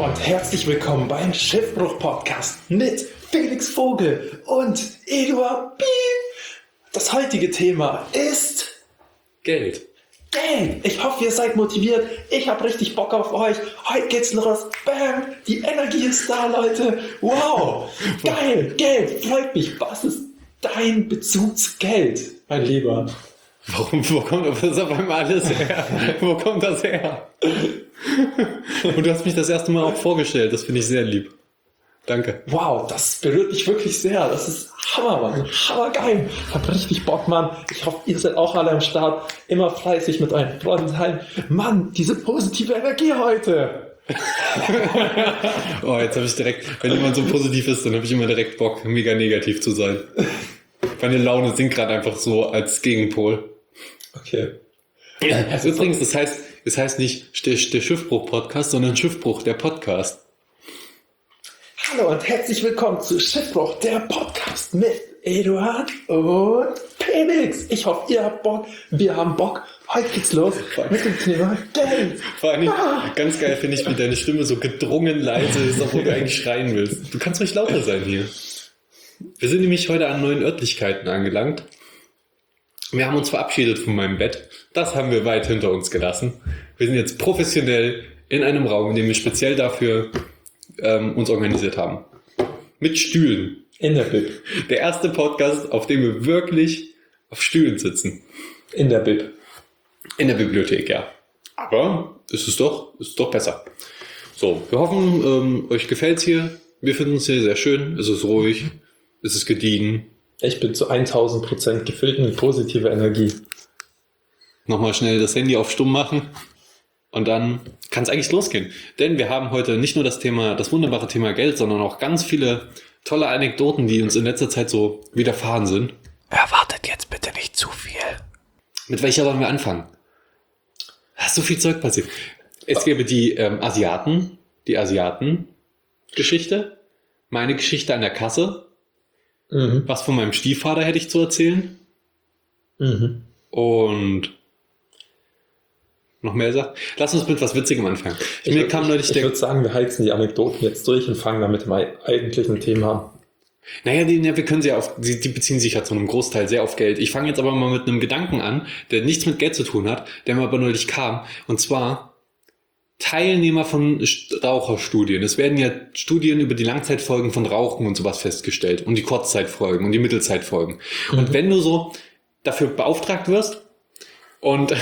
und herzlich willkommen beim Schiffbruch-Podcast mit Felix Vogel und Eduard Piep. Das heutige Thema ist Geld. Ich hoffe, ihr seid motiviert. Ich habe richtig Bock auf euch. Heute geht's los. Bam! Die Energie ist da, Leute. Wow! Geil! Geld! Freut mich. Was ist dein Bezug zu Geld, mein Lieber? Wo kommt das auf einmal alles her? Wo kommt das her? Und du hast mich das erste Mal auch vorgestellt. Das finde ich sehr lieb. Danke. Wow, das berührt mich wirklich sehr. Das ist Hammer, Mann. Hammergeil. Ich hab richtig Bock, Mann. Ich hoffe, ihr seid auch alle am Start. Immer fleißig mit euren Freunden teilen. Mann, diese positive Energie heute. Oh, jetzt habe ich direkt, wenn jemand so positiv ist, dann habe ich immer direkt Bock, mega negativ zu sein. Meine Laune sinkt gerade einfach so als Gegenpol. Okay. Übrigens, es heißt nicht der Schiffbruch-Podcast, sondern Schiffbruch, der Podcast. Hallo und herzlich willkommen zu Schiffbruch, der Podcast mit Eduard und Felix. Ich hoffe, ihr habt Bock. Wir haben Bock. Heute geht's los mit dem Thema Geld. Vor allem, ganz geil finde ich, wie deine Stimme so gedrungen leise ist, obwohl du eigentlich schreien willst. Du kannst ruhig lauter sein hier. Wir sind nämlich heute an neuen Örtlichkeiten angelangt. Wir haben uns verabschiedet von meinem Bett. Das haben wir weit hinter uns gelassen. Wir sind jetzt professionell in einem Raum, in dem wir speziell dafür uns organisiert haben. Mit Stühlen. In der Bib. Der erste Podcast, auf dem wir wirklich auf Stühlen sitzen. In der Bib. In der Bibliothek, ja. Aber es ist doch besser. So, wir hoffen, euch gefällt's hier. Wir finden es hier sehr schön. Es ist ruhig. Es ist gediegen. Ich bin zu 1000% gefüllt mit positiver Energie. Nochmal schnell das Handy auf stumm machen. Und dann kann es eigentlich losgehen. Denn wir haben heute nicht nur das wunderbare Thema Geld, sondern auch ganz viele tolle Anekdoten, die uns in letzter Zeit so widerfahren sind. Erwartet jetzt bitte nicht zu viel. Mit welcher wollen wir anfangen? Da ist so viel Zeug passiert. Es gäbe die Asiaten-Geschichte, meine Geschichte an der Kasse, was von meinem Stiefvater hätte ich zu erzählen. Und noch mehr Sachen. Lass uns mit was Witzigem anfangen. Ich würde sagen, wir heizen die Anekdoten jetzt durch und fangen damit dem eigentlichen Thema an. Naja, wir können die beziehen sich ja zu einem Großteil sehr auf Geld. Ich fange jetzt aber mal mit einem Gedanken an, der nichts mit Geld zu tun hat, der mir aber neulich kam. Und zwar Teilnehmer von Raucherstudien. Es werden ja Studien über die Langzeitfolgen von Rauchen und sowas festgestellt. Und die Kurzzeitfolgen und die Mittelzeitfolgen. Und wenn du so dafür beauftragt wirst und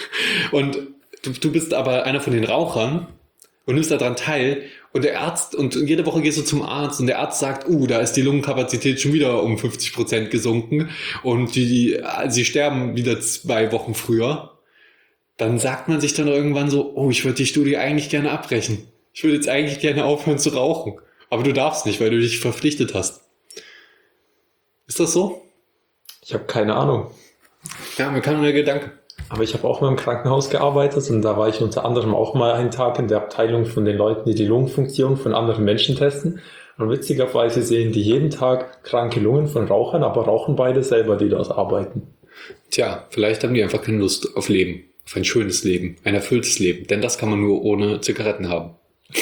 du bist aber einer von den Rauchern und nimmst daran teil und der Arzt, und jede Woche gehst du zum Arzt und der Arzt sagt, da ist die Lungenkapazität schon wieder um 50% gesunken und sie sterben wieder 2 Wochen früher, dann sagt man sich dann irgendwann so, ich würde die Studie eigentlich gerne abbrechen. Ich würde jetzt eigentlich gerne aufhören zu rauchen. Aber du darfst nicht, weil du dich verpflichtet hast. Ist das so? Ich habe keine Ahnung. Ja, mir kam nur der Gedanke. Aber ich habe auch mal im Krankenhaus gearbeitet und da war ich unter anderem auch mal einen Tag in der Abteilung von den Leuten, die die Lungenfunktion von anderen Menschen testen. Und witzigerweise sehen die jeden Tag kranke Lungen von Rauchern, aber rauchen beide selber, die dort arbeiten. Tja, vielleicht haben die einfach keine Lust auf Leben, auf ein schönes Leben, ein erfülltes Leben. Denn das kann man nur ohne Zigaretten haben.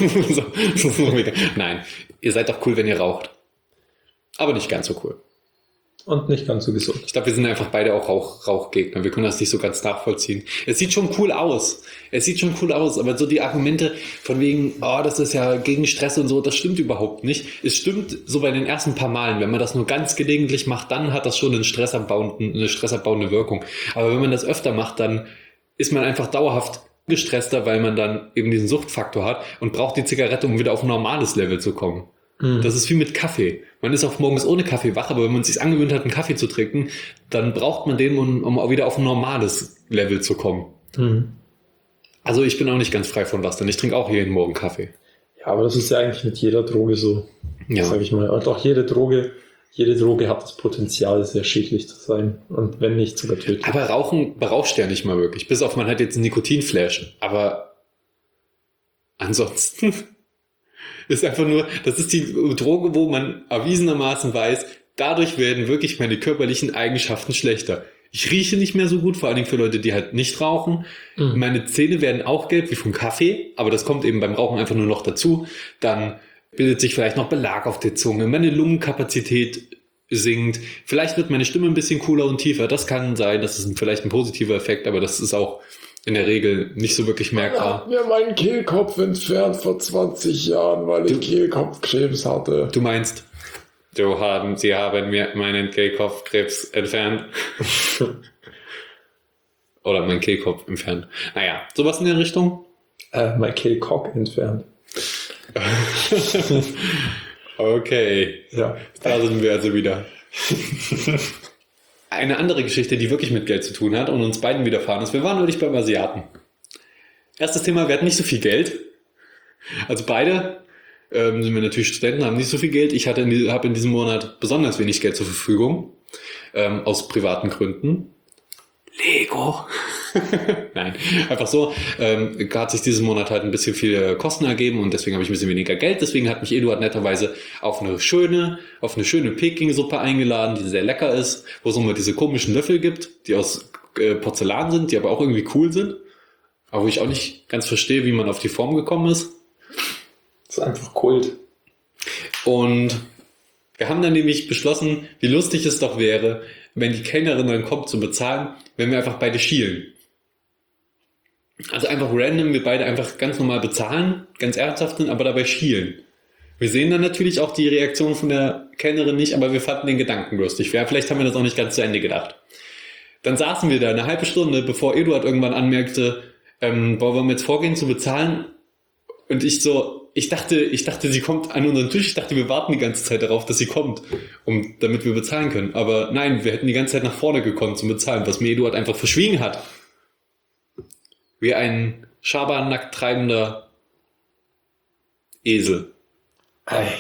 Nein, ihr seid doch cool, wenn ihr raucht. Aber nicht ganz so cool. Und nicht ganz so gesund. Ich glaube, wir sind einfach beide auch Rauchgegner. Wir können das nicht so ganz nachvollziehen. Es sieht schon cool aus. Aber so die Argumente von wegen, das ist ja gegen Stress und so, das stimmt überhaupt nicht. Es stimmt so bei den ersten paar Malen. Wenn man das nur ganz gelegentlich macht, dann hat das schon eine stressabbauende Wirkung. Aber wenn man das öfter macht, dann ist man einfach dauerhaft gestresster, weil man dann eben diesen Suchtfaktor hat und braucht die Zigarette, um wieder auf ein normales Level zu kommen. Das ist wie mit Kaffee. Man ist auch morgens ohne Kaffee wach, aber wenn man sich angewöhnt hat, einen Kaffee zu trinken, dann braucht man den, um auch wieder auf ein normales Level zu kommen. Also ich bin auch nicht ganz frei von was, denn ich trinke auch jeden Morgen Kaffee. Ja, aber das ist ja eigentlich mit jeder Droge so, sag ich mal. Und auch jede Droge hat das Potenzial, sehr schädlich zu sein. Und wenn nicht, sogar tödlich. Aber Rauchen berauscht ja nicht mal wirklich. Bis auf man hat jetzt einen Nikotinflash. Aber ansonsten ist einfach nur, das ist die Droge, wo man erwiesenermaßen weiß, dadurch werden wirklich meine körperlichen Eigenschaften schlechter. Ich rieche nicht mehr so gut, vor allen Dingen für Leute, die halt nicht rauchen. Meine Zähne werden auch gelb wie vom Kaffee, aber das kommt eben beim Rauchen einfach nur noch dazu. Dann bildet sich vielleicht noch Belag auf der Zunge, meine Lungenkapazität sinkt, vielleicht wird meine Stimme ein bisschen cooler und tiefer. Das kann sein, das ist vielleicht ein positiver Effekt, aber das ist auch in der Regel nicht so wirklich merkbar. Mir meinen Kehlkopf entfernt vor 20 Jahren, weil ich Kehlkopfkrebs hatte. Du meinst, Sie haben mir meinen Kehlkopfkrebs entfernt. Oder meinen Kehlkopf entfernt. Naja, sowas in der Richtung. Mein Kehlkopf entfernt. Okay, Ja. da sind wir also wieder. Eine andere Geschichte, die wirklich mit Geld zu tun hat und uns beiden widerfahren ist, wir waren neulich beim Asiaten. Erstes Thema, wir hatten nicht so viel Geld. Also beide sind wir natürlich Studenten, haben nicht so viel Geld. Ich habe in diesem Monat besonders wenig Geld zur Verfügung, aus privaten Gründen. Lego. Nein, einfach so. Hat sich diesen Monat halt ein bisschen viel Kosten ergeben und deswegen habe ich ein bisschen weniger Geld. Deswegen hat mich Eduard netterweise auf eine schöne Peking-Suppe eingeladen, die sehr lecker ist, wo es immer diese komischen Löffel gibt, die aus Porzellan sind, die aber auch irgendwie cool sind. Aber wo ich auch nicht ganz verstehe, wie man auf die Form gekommen ist. Das ist einfach Kult. Und wir haben dann nämlich beschlossen, wie lustig es doch wäre, wenn die Kellnerin dann kommt zu bezahlen, wenn wir einfach beide schielen. Also einfach random, wir beide einfach ganz normal bezahlen, ganz ernsthaft sind, aber dabei schielen. Wir sehen dann natürlich auch die Reaktion von der Kellnerin nicht, aber wir fanden den Gedanken lustig. Vielleicht haben wir das auch nicht ganz zu Ende gedacht. Dann saßen wir da eine halbe Stunde, bevor Eduard irgendwann anmerkte, wollen wir jetzt vorgehen zu bezahlen? Und ich dachte, sie kommt an unseren Tisch. Ich dachte, wir warten die ganze Zeit darauf, dass sie kommt, damit wir bezahlen können. Aber nein, wir hätten die ganze Zeit nach vorne gekonnt zum Bezahlen, was mir Eduard einfach verschwiegen hat. Wie ein Schabernack treibender Esel. Ei.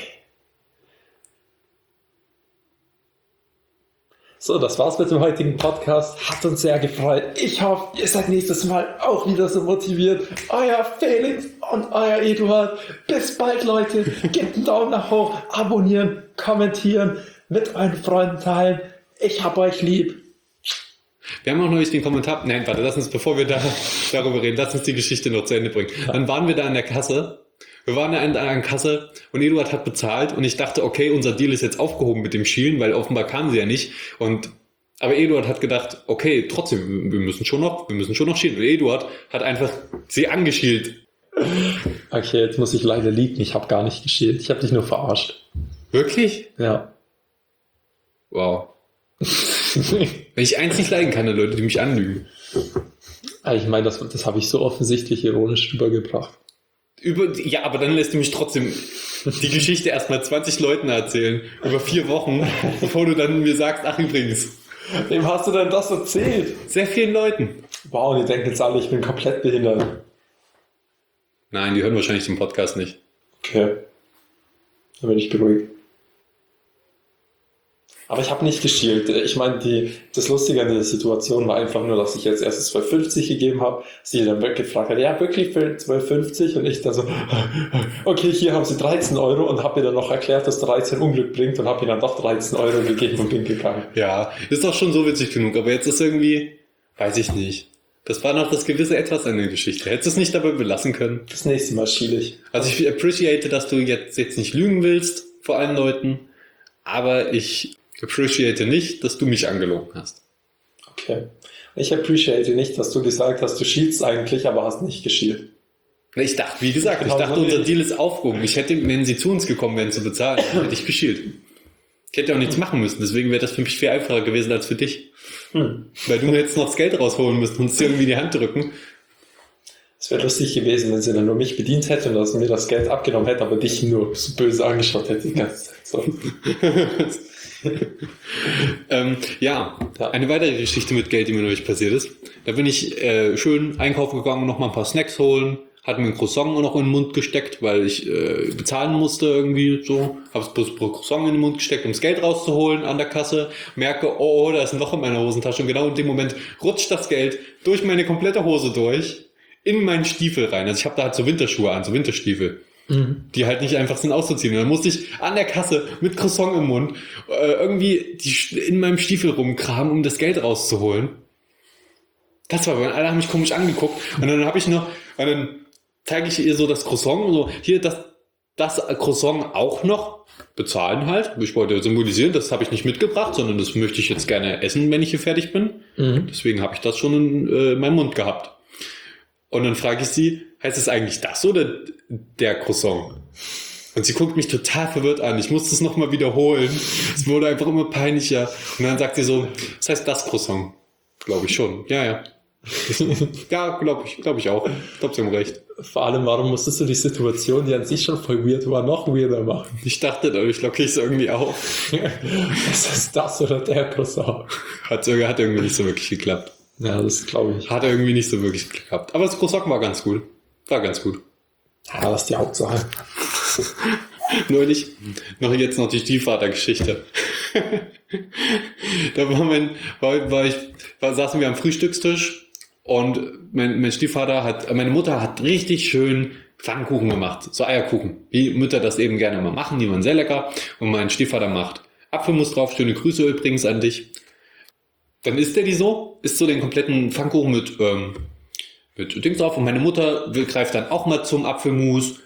So, das war's mit dem heutigen Podcast. Hat uns sehr gefreut. Ich hoffe, ihr seid nächstes Mal auch wieder so motiviert. Euer Felix und euer Eduard. Bis bald, Leute. Gebt einen Daumen nach hoch, abonnieren, kommentieren, mit euren Freunden teilen. Ich hab euch lieb. Wir haben auch neulich den Kommentar... Nein, warte, lass uns, bevor wir darüber reden, lass uns die Geschichte noch zu Ende bringen. Dann waren wir da an der Kasse. Wir waren da an der Kasse und Eduard hat bezahlt und ich dachte, okay, unser Deal ist jetzt aufgehoben mit dem Schielen, weil offenbar kam sie ja nicht. Aber Eduard hat gedacht, okay, trotzdem, wir müssen schon noch schielen. Und Eduard hat einfach sie angeschielt. Okay, jetzt muss ich leider liegen. Ich habe gar nicht geschielt. Ich habe dich nur verarscht. Wirklich? Ja. Wow. Wenn ich eins nicht leiden kann, dann Leute, die mich anlügen. Ich meine, das habe ich so offensichtlich ironisch rübergebracht. Ja, aber dann lässt du mich trotzdem die Geschichte erstmal 20 Leuten erzählen, über 4 Wochen, bevor du dann mir sagst, ach übrigens. Wem hast du denn das erzählt? Sehr vielen Leuten. Wow, die denken jetzt alle, ich bin komplett behindert. Nein, die hören wahrscheinlich den Podcast nicht. Okay. Dann bin ich beruhigt. Aber ich habe nicht geschielt. Ich meine, das Lustige an der Situation war einfach nur, dass ich jetzt erst 12,50 gegeben habe. Sie dann gefragt hat, ja wirklich für 12,50? Und ich dann so, okay, hier haben Sie 13 Euro und habe ihr dann noch erklärt, dass 13 Unglück bringt und habe ihr dann doch 13 Euro gegeben und bin gegangen. Ja, ist doch schon so witzig genug, aber jetzt ist irgendwie, weiß ich nicht. Das war noch das gewisse Etwas an der Geschichte. Hättest du es nicht dabei belassen können? Das nächste Mal schiele ich. Also ich appreciate, dass du jetzt nicht lügen willst vor allen Leuten, aber ich appreciate nicht, dass du mich angelogen hast. Okay. Ich appreciate nicht, dass du gesagt hast, du schielst eigentlich, aber hast nicht geschielt. Ich dachte, wie gesagt, unser Deal ist aufgehoben. Ich hätte, wenn sie zu uns gekommen wären zu bezahlen, hätte ich geschielt. Ich hätte auch nichts machen müssen, deswegen wäre das für mich viel einfacher gewesen als für dich. Weil du mir jetzt noch das Geld rausholen müsst und es dir irgendwie in die Hand drücken. Es wäre lustig gewesen, wenn sie dann nur mich bedient hätte und dass sie mir das Geld abgenommen hätte, aber dich nur so böse angeschaut hätte die ganze Zeit. So. Eine weitere Geschichte mit Geld, die mir neulich passiert ist. Da bin ich schön einkaufen gegangen, noch mal ein paar Snacks holen, hatte mir ein Croissant noch in den Mund gesteckt, weil ich bezahlen musste irgendwie so. Habe das Croissant in den Mund gesteckt, um das Geld rauszuholen an der Kasse. Merke, oh, da ist ein Loch in meiner Hosentasche. Und genau in dem Moment rutscht das Geld durch meine komplette Hose durch in meinen Stiefel rein. Also ich habe da halt so Winterschuhe an, so Winterstiefel. die halt nicht einfach sind auszuziehen. Und dann musste ich an der Kasse mit Croissant im Mund irgendwie in meinem Stiefel rumkramen, um das Geld rauszuholen. Das war, weil alle haben mich komisch angeguckt. Und dann dann zeige ich ihr so das Croissant und so, hier das Croissant auch noch bezahlen halt. Ich wollte symbolisieren, das habe ich nicht mitgebracht, sondern das möchte ich jetzt gerne essen, wenn ich hier fertig bin. Deswegen habe ich das schon in meinem Mund gehabt. Und dann frage ich sie, heißt es eigentlich das oder der Croissant? Und sie guckt mich total verwirrt an. Ich musste es nochmal wiederholen. Es wurde einfach immer peinlicher. Und dann sagt sie so, das heißt das Croissant. Glaube ich schon. Ja. Ja, glaube ich auch. Ich glaube, sie haben recht. Vor allem, warum musstest du die Situation, die an sich schon voll weird war, noch weirder machen? Ich dachte, dadurch locke ich es irgendwie auf. Ist es das oder der Croissant? Hat irgendwie nicht so wirklich geklappt. Ja, das glaube ich. Hat irgendwie nicht so wirklich geklappt. Aber das Croissant war ganz gut. Ja, das ist die Hauptsache. Neulich, jetzt noch die Stiefvater-Geschichte. Da saßen wir am Frühstückstisch und mein Stiefvater meine Mutter hat richtig schön Pfannkuchen gemacht, so Eierkuchen, wie Mütter das eben gerne mal machen, die waren sehr lecker. Und mein Stiefvater macht Apfelmus drauf, schöne Grüße übrigens an dich. Dann isst so den kompletten Pfannkuchen mit Dings drauf und meine Mutter greift dann auch mal zum Apfelmus,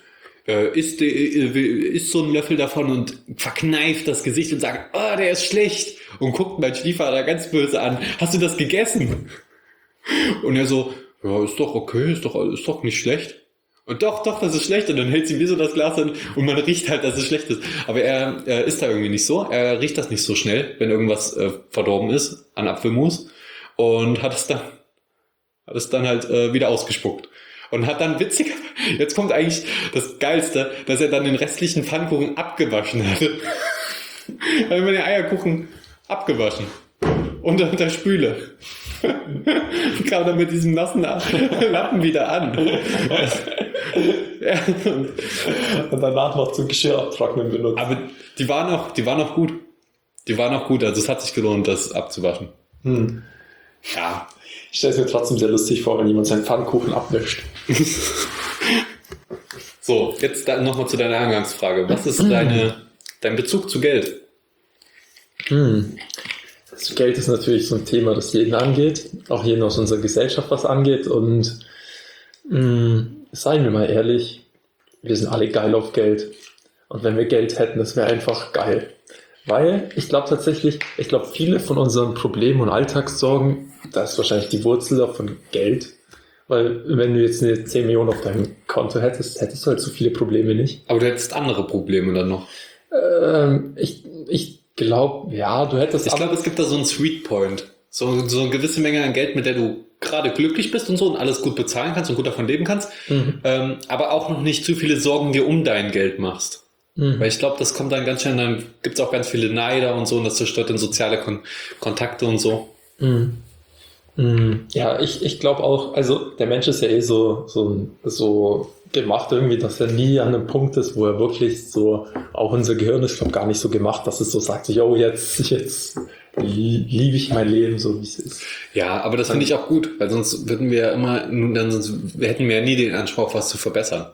isst so einen Löffel davon und verkneift das Gesicht und sagt, oh, der ist schlecht und guckt meinen Stiefvater ganz böse an, hast du das gegessen? Und er so, ja, ist doch okay, ist doch nicht schlecht. Und doch, das ist schlecht. Und dann hält sie mir so das Glas hin und man riecht halt, dass es schlecht ist. Aber er ist da irgendwie nicht so. Er riecht das nicht so schnell, wenn irgendwas verdorben ist an Apfelmus. Und hat es dann halt wieder ausgespuckt. Und hat dann jetzt kommt eigentlich das Geilste, dass er dann den restlichen Pfannkuchen abgewaschen hat. Er hat immer den Eierkuchen abgewaschen. Unter der Spüle. Und kam dann mit diesem nassen Lappen wieder an. Und danach noch zum Geschirr abtrocknen benutzt. Aber die war noch gut. Also es hat sich gelohnt, das abzuwaschen. Ja. Ich stelle es mir trotzdem sehr lustig vor, wenn jemand seinen Pfannkuchen abwäscht. So, jetzt nochmal zu deiner Eingangsfrage. Was ist dein Bezug zu Geld? Das Geld ist natürlich so ein Thema, das jeden angeht, auch jeden aus unserer Gesellschaft was angeht. Und seien wir mal ehrlich, wir sind alle geil auf Geld. Und wenn wir Geld hätten, das wäre einfach geil. Weil ich glaube viele von unseren Problemen und Alltagssorgen, da ist wahrscheinlich die Wurzel davon Geld. Weil wenn du jetzt eine 10 Millionen auf deinem Konto hättest du halt so viele Probleme nicht. Aber du hättest andere Probleme dann noch. Ich glaube, ja, du hättest... Ich glaube, es gibt da so einen Sweet Point. So eine gewisse Menge an Geld, mit der du gerade glücklich bist und so und alles gut bezahlen kannst und gut davon leben kannst. Aber auch noch nicht zu viele Sorgen dir um dein Geld machst. Weil ich glaube, das kommt dann ganz schnell, dann gibt es auch ganz viele Neider und so und das zerstört dann soziale Kontakte und so. Ja, ich glaube auch, also der Mensch ist ja so gemacht irgendwie, dass er nie an einem Punkt ist, wo er wirklich so, auch unser Gehirn ist, glaube gar nicht so gemacht, dass es so sagt, yo, jetzt liebe ich mein Leben so, wie es ist. Ja, aber das finde ich auch gut, weil sonst hätten wir ja nie den Anspruch, was zu verbessern.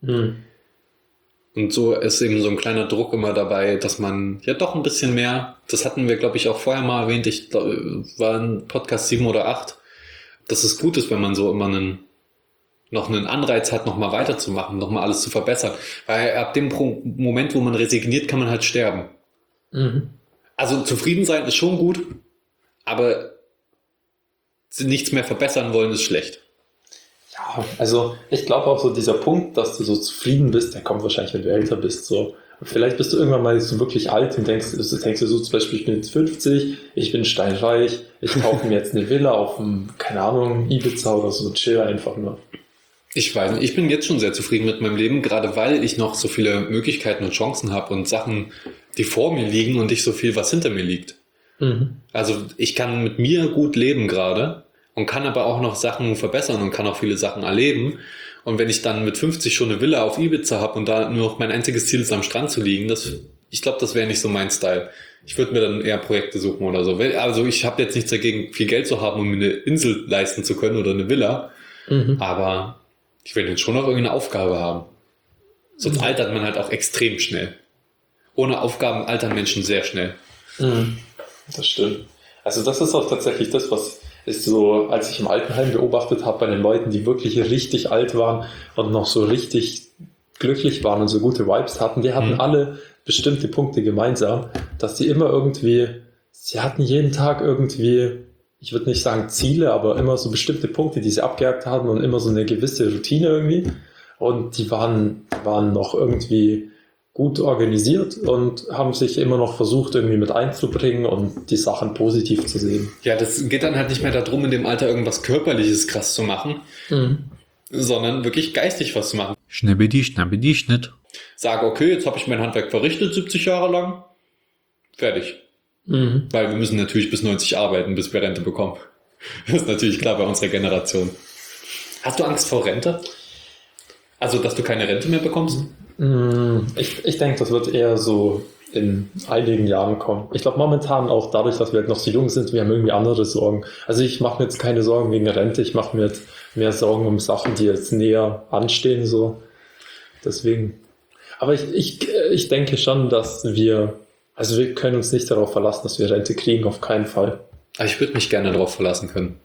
Und so ist eben so ein kleiner Druck immer dabei, dass man ja doch ein bisschen mehr, das hatten wir, glaube ich, auch vorher mal erwähnt, ich glaub, war ein Podcast 7 oder 8, dass es gut ist, wenn man so immer noch einen Anreiz hat, noch mal weiterzumachen, noch mal alles zu verbessern. Weil ab dem Moment, wo man resigniert, kann man halt sterben. Also zufrieden sein ist schon gut, aber nichts mehr verbessern wollen ist schlecht. Ja, also ich glaube auch so dieser Punkt, dass du so zufrieden bist, der kommt wahrscheinlich, wenn du älter bist. So. Und vielleicht bist du irgendwann mal so wirklich alt und denkst du so zum Beispiel, ich bin jetzt 50, ich bin steinreich, ich kaufe mir jetzt eine Villa auf dem, keine Ahnung, Ibiza oder so, chill einfach nur. Ich weiß nicht, ich bin jetzt schon sehr zufrieden mit meinem Leben, gerade weil ich noch so viele Möglichkeiten und Chancen habe und Sachen, die vor mir liegen und nicht so viel, was hinter mir liegt. Also ich kann mit mir gut leben gerade. Und kann aber auch noch Sachen verbessern und kann auch viele Sachen erleben. Und wenn ich dann mit 50 schon eine Villa auf Ibiza habe und da nur noch mein einziges Ziel ist, am Strand zu liegen, ich glaube, das wäre nicht so mein Style. Ich würde mir dann eher Projekte suchen oder so. Also ich habe jetzt nichts dagegen, viel Geld zu haben, um mir eine Insel leisten zu können oder eine Villa. Aber ich will jetzt schon noch irgendeine Aufgabe haben. Sonst altert man halt auch extrem schnell. Ohne Aufgaben altern Menschen sehr schnell. Das stimmt. Also das ist auch tatsächlich das, was ich so, als ich im Altenheim beobachtet habe, bei den Leuten, die wirklich richtig alt waren und noch so richtig glücklich waren und so gute Vibes hatten, die hatten alle bestimmte Punkte gemeinsam, dass sie immer irgendwie, sie hatten jeden Tag irgendwie, ich würde nicht sagen Ziele, aber immer so bestimmte Punkte, die sie abgehakt haben und immer so eine gewisse Routine irgendwie. Und die waren noch irgendwie gut organisiert und haben sich immer noch versucht, irgendwie mit einzubringen und die Sachen positiv zu sehen. Ja, das geht dann halt nicht mehr darum, in dem Alter irgendwas Körperliches krass zu machen, sondern wirklich geistig was zu machen. Schnibbidi, schnabbidi, Schnitt. Sage, okay, jetzt habe ich mein Handwerk verrichtet, 70 Jahre lang. Fertig. Weil wir müssen natürlich bis 90 arbeiten, bis wir Rente bekommen. Das ist natürlich klar bei unserer Generation. Hast du Angst vor Rente? Also, dass du keine Rente mehr bekommst? Ich denke, das wird eher so in einigen Jahren kommen. Ich glaube momentan auch dadurch, dass wir halt noch so jung sind, wir haben irgendwie andere Sorgen. Also ich mache mir jetzt keine Sorgen wegen der Rente, ich mache mir jetzt mehr Sorgen um Sachen, die jetzt näher anstehen. So. Deswegen. Aber ich denke schon, dass wir können uns nicht darauf verlassen, dass wir Rente kriegen, auf keinen Fall. Aber ich würde mich gerne darauf verlassen können.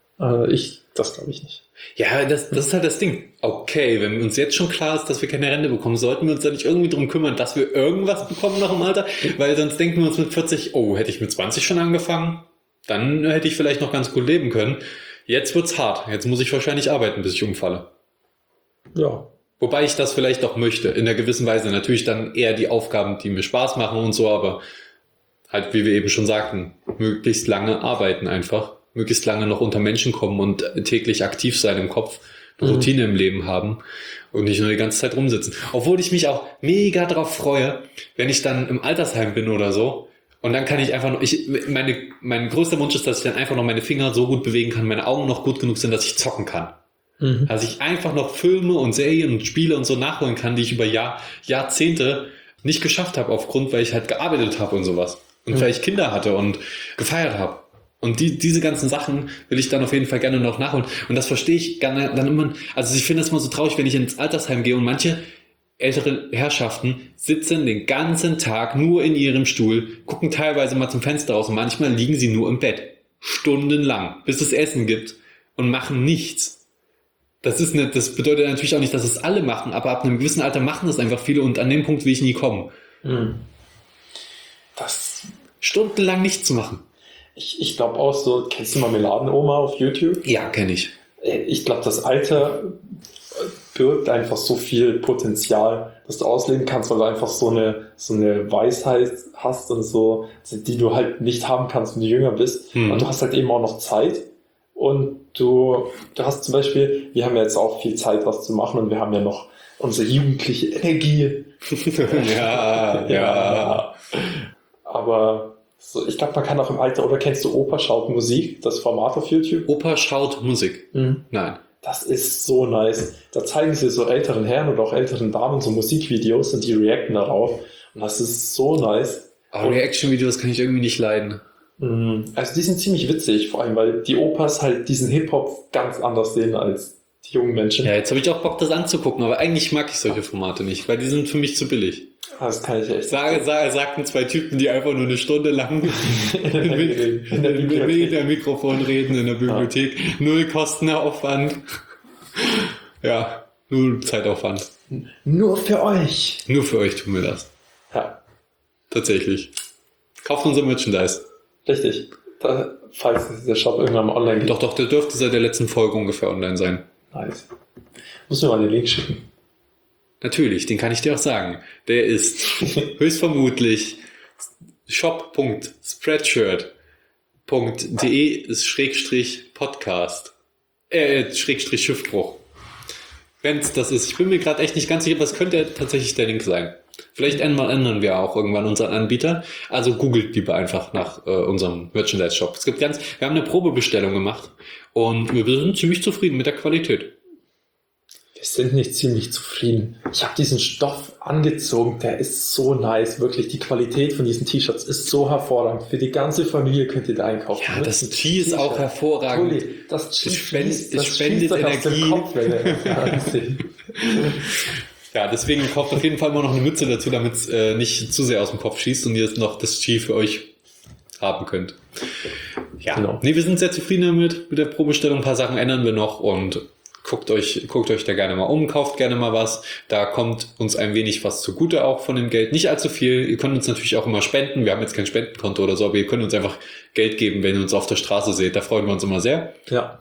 Das glaube ich nicht. Ja, das ist halt das Ding. Okay, wenn uns jetzt schon klar ist, dass wir keine Rente bekommen, sollten wir uns da nicht irgendwie drum kümmern, dass wir irgendwas bekommen noch im Alter? Weil sonst denken wir uns mit 40, oh, hätte ich mit 20 schon angefangen, dann hätte ich vielleicht noch ganz gut leben können. Jetzt wird's hart. Jetzt muss ich wahrscheinlich arbeiten, bis ich umfalle. Ja. Wobei ich das vielleicht auch möchte, in einer gewissen Weise. Natürlich dann eher die Aufgaben, die mir Spaß machen und so, aber halt, wie wir eben schon sagten, möglichst lange arbeiten einfach. Möglichst lange noch unter Menschen kommen und täglich aktiv sein im Kopf, eine Routine im Leben haben und nicht nur die ganze Zeit rumsitzen. Obwohl ich mich auch mega drauf freue, wenn ich dann im Altersheim bin oder so und dann kann ich einfach noch, mein größter Wunsch ist, dass ich dann einfach noch meine Finger so gut bewegen kann, meine Augen noch gut genug sind, dass ich zocken kann. Dass ich einfach noch Filme und Serien und Spiele und so nachholen kann, die ich über Jahrzehnte nicht geschafft habe, weil ich halt gearbeitet habe und sowas. Und weil ich Kinder hatte und gefeiert habe. Und diese ganzen Sachen will ich dann auf jeden Fall gerne noch nachholen. Und das verstehe ich gerne dann immer. Also ich finde das immer so traurig, wenn ich ins Altersheim gehe und manche ältere Herrschaften sitzen den ganzen Tag nur in ihrem Stuhl, gucken teilweise mal zum Fenster raus und manchmal liegen sie nur im Bett. Stundenlang, bis es Essen gibt und machen nichts. Das bedeutet natürlich auch nicht, dass es alle machen, aber ab einem gewissen Alter machen das einfach viele und an dem Punkt will ich nie kommen. Das stundenlang nichts zu machen. Ich glaube auch so, kennst du Marmeladenoma auf YouTube? Ja, kenne ich. Ich glaube, das Alter birgt einfach so viel Potenzial, dass du ausleben kannst, weil du einfach so eine Weisheit hast und so, die du halt nicht haben kannst, wenn du jünger bist. Und du hast halt eben auch noch Zeit. Und du hast zum Beispiel, wir haben ja jetzt auch viel Zeit, was zu machen und wir haben ja noch unsere jugendliche Energie. ja. Aber so, ich glaube, man kann auch im Alter, oder kennst du Opa schaut Musik, das Format auf YouTube? Opa schaut Musik? Nein. Das ist so nice. Da zeigen sie so älteren Herren oder auch älteren Damen so Musikvideos und die reacten darauf. Und das ist so nice. Aber Reaction-Videos kann ich irgendwie nicht leiden. Also die sind ziemlich witzig, vor allem, weil die Opas halt diesen Hip-Hop ganz anders sehen als die jungen Menschen. Ja, jetzt habe ich auch Bock, das anzugucken, aber eigentlich mag ich solche Formate nicht, weil die sind für mich zu billig. Das kann ich echt sagten zwei Typen, die einfach nur eine Stunde lang in der Mikrofon reden in der Bibliothek. Ja. Null Kostenaufwand. Ja, null Zeitaufwand. Nur für euch. Nur für euch tun wir das. Ja. Tatsächlich. Kauft unser Merchandise. Richtig. Falls der Shop irgendwann mal online geht. Doch, der dürfte seit der letzten Folge ungefähr online sein. Nice. Muss mir mal den Link schicken. Natürlich, den kann ich dir auch sagen. Der ist höchstvermutlich shop.spreadshirt.de/podcast. Schiffbruch. Wenn's das ist. Ich bin mir gerade echt nicht ganz sicher, was könnte tatsächlich der Link sein. Vielleicht ändern wir auch irgendwann unseren Anbieter. Also googelt lieber einfach nach unserem Merchandise-Shop. Wir haben eine Probebestellung gemacht und wir sind ziemlich zufrieden mit der Qualität. Wir sind nicht ziemlich zufrieden. Ich habe diesen Stoff angezogen, der ist so nice, wirklich. Die Qualität von diesen T-Shirts ist so hervorragend. Für die ganze Familie könnt ihr da einkaufen. Ja, das Tee ist auch hervorragend. Uli, das spendet Energie. Kopf, Ja, deswegen kauft auf jeden Fall immer noch eine Mütze dazu, damit es nicht zu sehr aus dem Kopf schießt und ihr noch das Ski für euch haben könnt. Ja, Genau. Nee, wir sind sehr zufrieden damit mit der Probestellung. Ein paar Sachen ändern wir noch und guckt euch da gerne mal um, kauft gerne mal was. Da kommt uns ein wenig was zugute auch von dem Geld. Nicht allzu viel. Ihr könnt uns natürlich auch immer spenden. Wir haben jetzt kein Spendenkonto oder so, aber ihr könnt uns einfach Geld geben, wenn ihr uns auf der Straße seht. Da freuen wir uns immer sehr. Ja.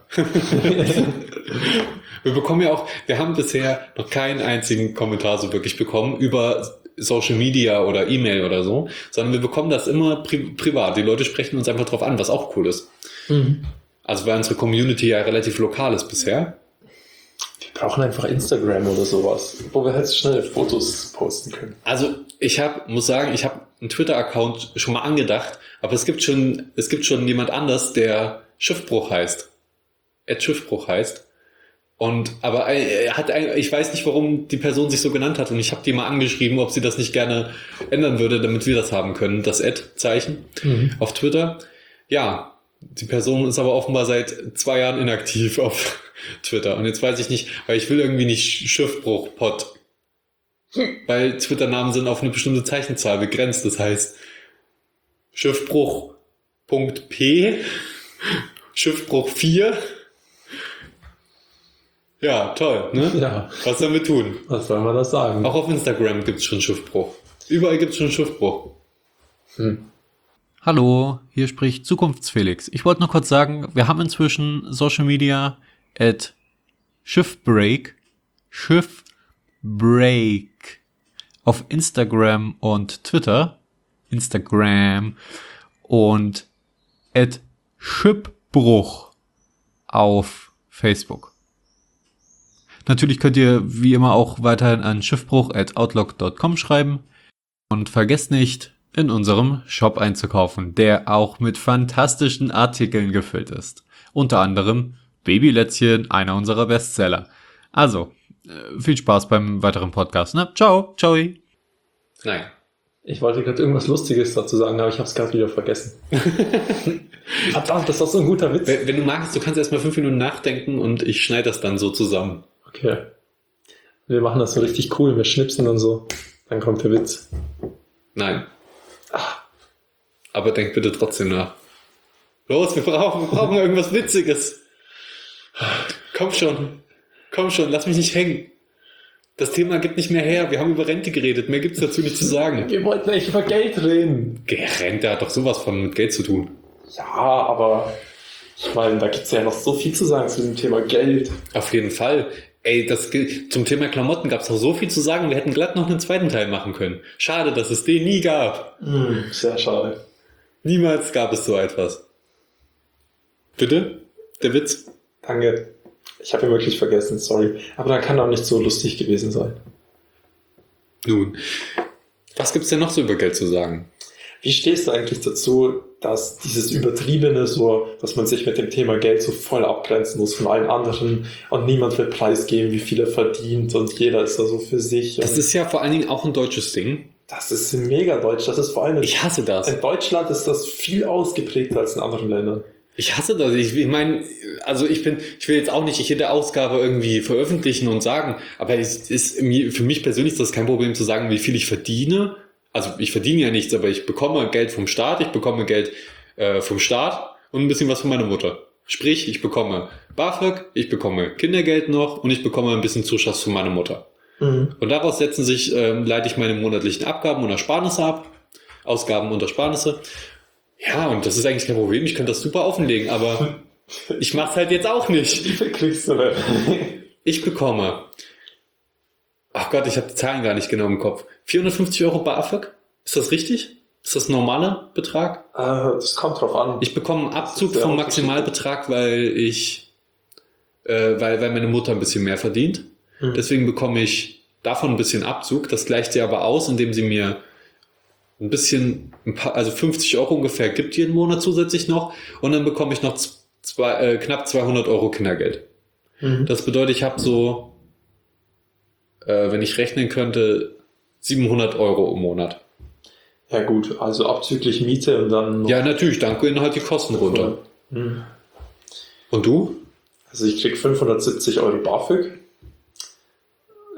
Wir haben bisher noch keinen einzigen Kommentar so wirklich bekommen über Social Media oder E-Mail oder so, sondern wir bekommen das immer privat. Die Leute sprechen uns einfach drauf an, was auch cool ist. Also weil unsere Community ja relativ lokal ist bisher. Wir brauchen einfach Instagram oder sowas, wo wir halt schnell Fotos posten können. Also ich muss sagen, ich habe einen Twitter-Account schon mal angedacht, aber es gibt schon jemand anders, der Schiffbruch heißt. @Schiffbruch heißt. Aber ich weiß nicht, warum die Person sich so genannt hat und ich habe die mal angeschrieben, ob sie das nicht gerne ändern würde, damit wir das haben können, das Zeichen auf Twitter. Ja, die Person ist aber offenbar seit 2 Jahren inaktiv auf Twitter und jetzt weiß ich nicht, weil ich will irgendwie nicht Schiffbruch-Pod, weil Twitter-Namen sind auf eine bestimmte Zeichenzahl begrenzt, das heißt Schiffbruch.p, Schiffbruch 4. Ja, toll, ne? Ja. Was sollen wir tun? Was soll man da sagen? Auch auf Instagram gibt's schon Schiffbruch. Überall gibt's schon Schiffbruch. Hallo, hier spricht Zukunftsfelix. Ich wollte nur kurz sagen, wir haben inzwischen Social Media @Schiffbreak auf Instagram und Twitter. Instagram und @Schippbruch auf Facebook. Natürlich könnt ihr wie immer auch weiterhin an schiffbruch@outlook.com schreiben und vergesst nicht, in unserem Shop einzukaufen, der auch mit fantastischen Artikeln gefüllt ist. Unter anderem Babylätzchen, einer unserer Bestseller. Also, viel Spaß beim weiteren Podcast, ne? Ciao, ciao. Nein. Ich wollte gerade irgendwas Lustiges dazu sagen, aber ich habe es gerade wieder vergessen. Verdammt, das ist doch so ein guter Witz. Wenn du magst, du kannst erstmal 5 Minuten nachdenken und ich schneide das dann so zusammen. Okay. Wir machen das so richtig cool, wir schnipsen und so. Dann kommt der Witz. Nein. Aber denk bitte trotzdem nach. Los, wir brauchen irgendwas Witziges. Komm schon, lass mich nicht hängen. Das Thema gibt nicht mehr her. Wir haben über Rente geredet. Mehr gibt's dazu nicht zu sagen. Wir wollten echt über Geld reden. Rente hat doch sowas von mit Geld zu tun. Ja, aber ich meine, da gibt's ja noch so viel zu sagen zu dem Thema Geld. Auf jeden Fall. Ey, zum Thema Klamotten gab's noch so viel zu sagen. Wir hätten glatt noch einen zweiten Teil machen können. Schade, dass es den nie gab. Sehr schade. Niemals gab es so etwas. Bitte? Der Witz? Danke. Ich habe ihn wirklich vergessen, sorry. Aber dann kann er auch nicht so lustig gewesen sein. Nun, was gibt's denn noch so über Geld zu sagen? Wie stehst du eigentlich dazu, dass dieses Übertriebene so, dass man sich mit dem Thema Geld so voll abgrenzen muss von allen anderen und niemand will preisgeben, wie viel er verdient und jeder ist da so für sich. Das ist ja vor allen Dingen auch ein deutsches Ding. Das ist mega deutsch. Das ist vor allem Ich hasse das. in Deutschland ist das viel ausgeprägter als in anderen Ländern. Ich hasse das. Ich meine, also ich will jetzt auch nicht jede Ausgabe irgendwie veröffentlichen und sagen, aber es ist für mich persönlich ist das kein Problem zu sagen, wie viel ich verdiene. Also ich verdiene ja nichts, aber ich bekomme Geld vom Staat, ich bekomme Geld vom Staat und ein bisschen was von meiner Mutter. Sprich, ich bekomme BAföG, ich bekomme Kindergeld noch und ich bekomme ein bisschen Zuschuss von meiner Mutter. Und daraus leite ich meine monatlichen Abgaben und Ersparnisse ab. Ausgaben und Ersparnisse. Ja, und das ist eigentlich kein Problem. Ich könnte das super offenlegen, aber ich mache es halt jetzt auch nicht. Wie viel kriegst du denn? Ich bekomme, ach Gott, ich habe die Zahlen gar nicht genau im Kopf. 450 € BAföG? Ist das richtig? Ist das ein normaler Betrag? Das kommt drauf an. Ich bekomme einen Abzug vom Maximalbetrag, weil meine Mutter ein bisschen mehr verdient. Deswegen bekomme ich davon ein bisschen Abzug. Das gleicht sie aber aus, indem sie mir also 50 € ungefähr gibt jeden Monat zusätzlich noch. Und dann bekomme ich noch knapp 200 € Kindergeld. Das bedeutet, ich habe so, wenn ich rechnen könnte, 700 € im Monat. Ja gut, also abzüglich Miete und dann noch. Ja, natürlich, dann gehen halt die Kosten runter. Und du? Also ich krieg 570 € BAföG.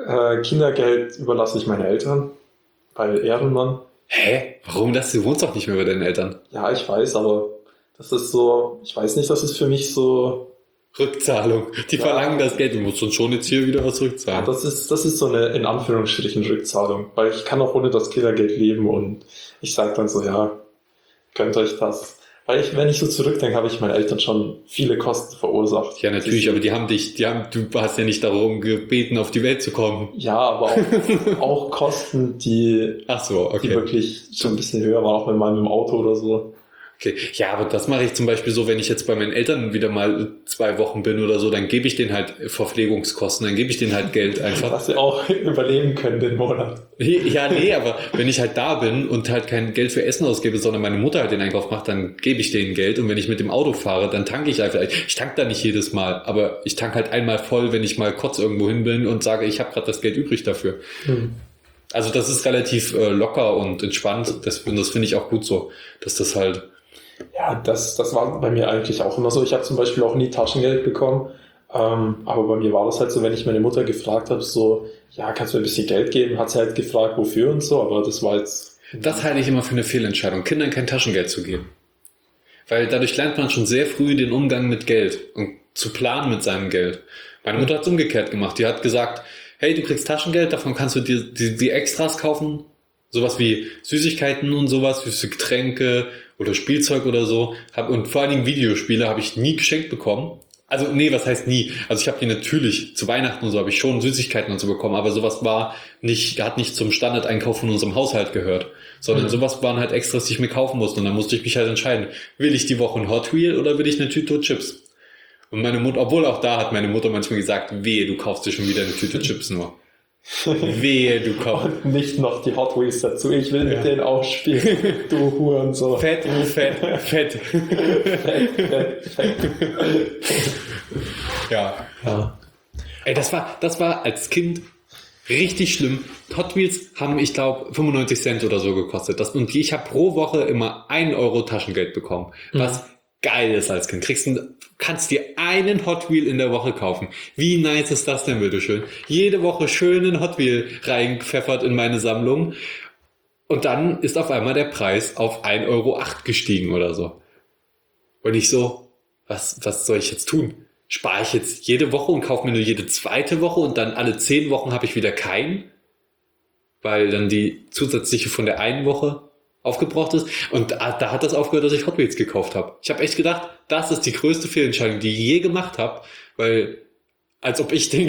Kindergeld überlasse ich meinen Eltern, weil Ehrenmann. Hä? Warum das? Du wohnst doch nicht mehr bei deinen Eltern. Ja, ich weiß, aber das ist so, ich weiß nicht, das ist für mich so, Rückzahlung. Die Ja. verlangen das Geld. Du musst uns schon jetzt hier wieder was ja, rückzahlen. das ist so eine, in Anführungsstrichen, Rückzahlung, weil ich kann auch ohne das Kindergeld leben und ich sage dann so, ja, gönnt euch das. Weil wenn ich so zurückdenke, habe ich meinen Eltern schon viele Kosten verursacht. Ja, natürlich, aber du hast ja nicht darum gebeten, auf die Welt zu kommen. Ja, aber auch Kosten, die Ach so, die okay. wirklich schon ein bisschen höher waren, auch mit meinem Auto oder so. Okay. Ja, aber das mache ich zum Beispiel so, wenn ich jetzt bei meinen Eltern wieder mal 2 Wochen bin oder so, dann gebe ich denen halt Verpflegungskosten, dann gebe ich denen halt Geld einfach. Dass sie auch überleben können den Monat. Ja, nee, aber wenn ich halt da bin und halt kein Geld für Essen ausgebe, sondern meine Mutter halt den Einkauf macht, dann gebe ich denen Geld. Und wenn ich mit dem Auto fahre, dann tanke ich einfach. Ich tanke da nicht jedes Mal, aber ich tanke halt einmal voll, wenn ich mal kurz irgendwo hin bin und sage, ich habe gerade das Geld übrig dafür. Also das ist relativ locker und entspannt. Das finde ich auch gut so, dass das halt... Ja, das war bei mir eigentlich auch immer so. Ich habe zum Beispiel auch nie Taschengeld bekommen. Aber bei mir war das halt so, wenn ich meine Mutter gefragt habe, so, ja, kannst du mir ein bisschen Geld geben? Hat sie halt gefragt, wofür und so, aber das war jetzt... Das halte ich immer für eine Fehlentscheidung, Kindern kein Taschengeld zu geben. Weil dadurch lernt man schon sehr früh den Umgang mit Geld und zu planen mit seinem Geld. Meine Mutter hat es umgekehrt gemacht. Die hat gesagt, hey, du kriegst Taschengeld, davon kannst du dir die Extras kaufen. Sowas wie Süßigkeiten und sowas, süße Getränke oder Spielzeug oder so. Und vor allen Dingen Videospiele habe ich nie geschenkt bekommen. Also, nee, was heißt nie? Also ich habe die natürlich, zu Weihnachten und so habe ich schon Süßigkeiten und so bekommen, aber sowas hat nicht zum Standardeinkauf von unserem Haushalt gehört. Sondern sowas waren halt Extras, die ich mir kaufen musste. Und dann musste ich mich halt entscheiden, will ich die Woche ein Hot Wheel oder will ich eine Tüte Chips? Und meine Mutter, obwohl auch da hat meine Mutter manchmal gesagt, wehe, du kaufst dir schon wieder eine Tüte Chips nur. Wehe, du kaufst. Und nicht noch die Hot Wheels dazu. Ich will mit denen auch spielen. Du Huren so. Fett. Ja. Ja. Ey, das war als Kind richtig schlimm. Hot Wheels haben, ich glaube, 95 Cent oder so gekostet. Und ich habe pro Woche immer 1 Euro Taschengeld bekommen. Was geil ist als Kind. Kannst dir einen Hot Wheel in der Woche kaufen. Wie nice ist das denn, bitteschön? Jede Woche schönen Hot Wheel reingepfeffert in meine Sammlung. Und dann ist auf einmal der Preis auf 1,08 Euro gestiegen oder so. Und ich so, was soll ich jetzt tun? Spare ich jetzt jede Woche und kaufe mir nur jede zweite Woche und dann alle 10 Wochen habe ich wieder keinen? Weil dann die zusätzliche von der einen Woche aufgebraucht ist. Und da hat das aufgehört, dass ich Hot Wheels gekauft habe. Ich habe echt gedacht, das ist die größte Fehlentscheidung, die ich je gemacht habe, weil als ob ich der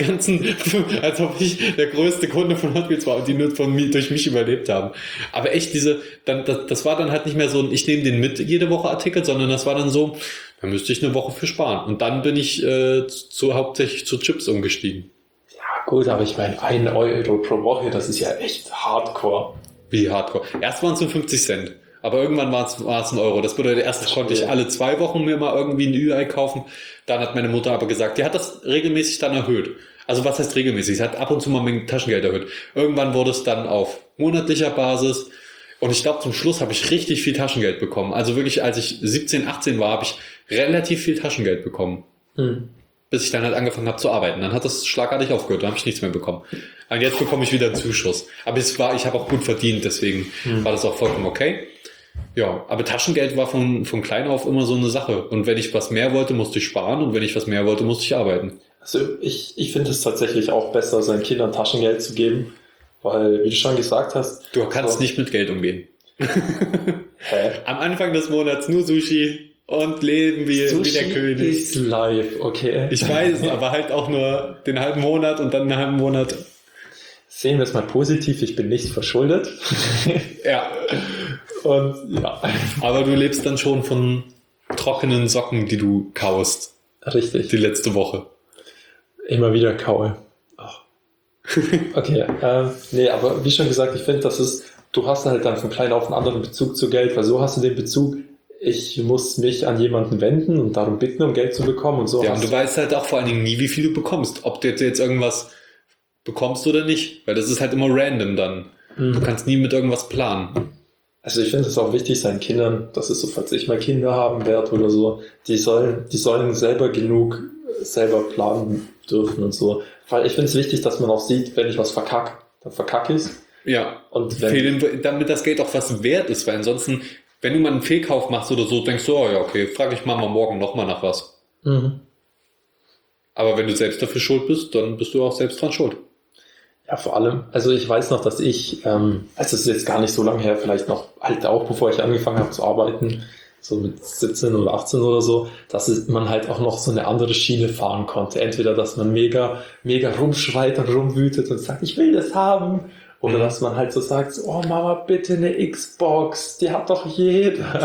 größte Kunde von Hot Wheels war und die nur durch mich überlebt haben. Aber echt das war dann halt nicht mehr so ein, ich nehme den mit jede Woche Artikel, sondern das war dann so, da müsste ich eine Woche für sparen. Und dann bin ich hauptsächlich zu Chips umgestiegen. Ja, gut, aber ich meine, 1 Euro pro Woche, das ist ja echt hardcore. Wie hardcore. Erst waren es nur 50 Cent. Aber irgendwann war es 1 Euro. Das bedeutet, erst konnte ich alle 2 Wochen mir mal irgendwie ein Ü-Ei kaufen. Dann hat meine Mutter aber gesagt, die hat das regelmäßig dann erhöht. Also was heißt regelmäßig? Sie hat ab und zu mal mein Taschengeld erhöht. Irgendwann wurde es dann auf monatlicher Basis. Und ich glaube, zum Schluss habe ich richtig viel Taschengeld bekommen. Also wirklich, als ich 17, 18 war, habe ich relativ viel Taschengeld bekommen. Bis ich dann halt angefangen habe zu arbeiten. Dann hat das schlagartig aufgehört, dann habe ich nichts mehr bekommen. Und jetzt bekomme ich wieder einen Zuschuss. Aber ich habe auch gut verdient, deswegen war das auch vollkommen okay. Ja, aber Taschengeld war von klein auf immer so eine Sache. Und wenn ich was mehr wollte, musste ich sparen. Und wenn ich was mehr wollte, musste ich arbeiten. Also ich finde es tatsächlich auch besser, seinen Kindern Taschengeld zu geben. Weil, wie du schon gesagt hast... Du kannst nicht mit Geld umgehen. Hä? Am Anfang des Monats nur Sushi und leben wie der König. Ist live, okay. Ich weiß, aber halt auch nur den halben Monat und dann einen halben Monat. Sehen wir es mal positiv, ich bin nicht verschuldet. Ja. Und ja. Aber du lebst dann schon von trockenen Socken, die du kaust. Richtig. Die letzte Woche. Immer wieder kaue. Ach. Okay, nee, aber wie schon gesagt, ich finde, du hast halt dann von klein auf einen anderen Bezug zu Geld, weil so hast du den Bezug, ich muss mich an jemanden wenden und darum bitten, um Geld zu bekommen und so. Ja, und du weißt halt auch vor allen Dingen nie, wie viel du bekommst. Ob du jetzt irgendwas bekommst oder nicht, weil das ist halt immer random dann. Du kannst nie mit irgendwas planen. Also ich finde es auch wichtig, seinen Kindern, das ist so, falls ich mal Kinder haben werde oder so, die sollen selber genug selber planen dürfen und so. Weil ich finde es wichtig, dass man auch sieht, wenn ich was verkacke, dann verkacke ich es. Ja, Und wenn, damit das Geld auch was wert ist, weil ansonsten, wenn du mal einen Fehlkauf machst oder so, denkst du, oh ja, okay, frage ich Mama morgen nochmal nach was. Aber wenn du selbst dafür schuld bist, dann bist du auch selbst dran schuld. Ja, vor allem, also ich weiß noch, dass also es ist jetzt gar nicht so lange her, vielleicht noch halt auch, bevor ich angefangen habe zu arbeiten, so mit 17 oder 18 oder so, dass man halt auch noch so eine andere Schiene fahren konnte. Entweder, dass man mega rumschreit und rumwütet und sagt, ich will das haben. Oder dass man halt so sagt, oh Mama, bitte eine Xbox, die hat doch jeder.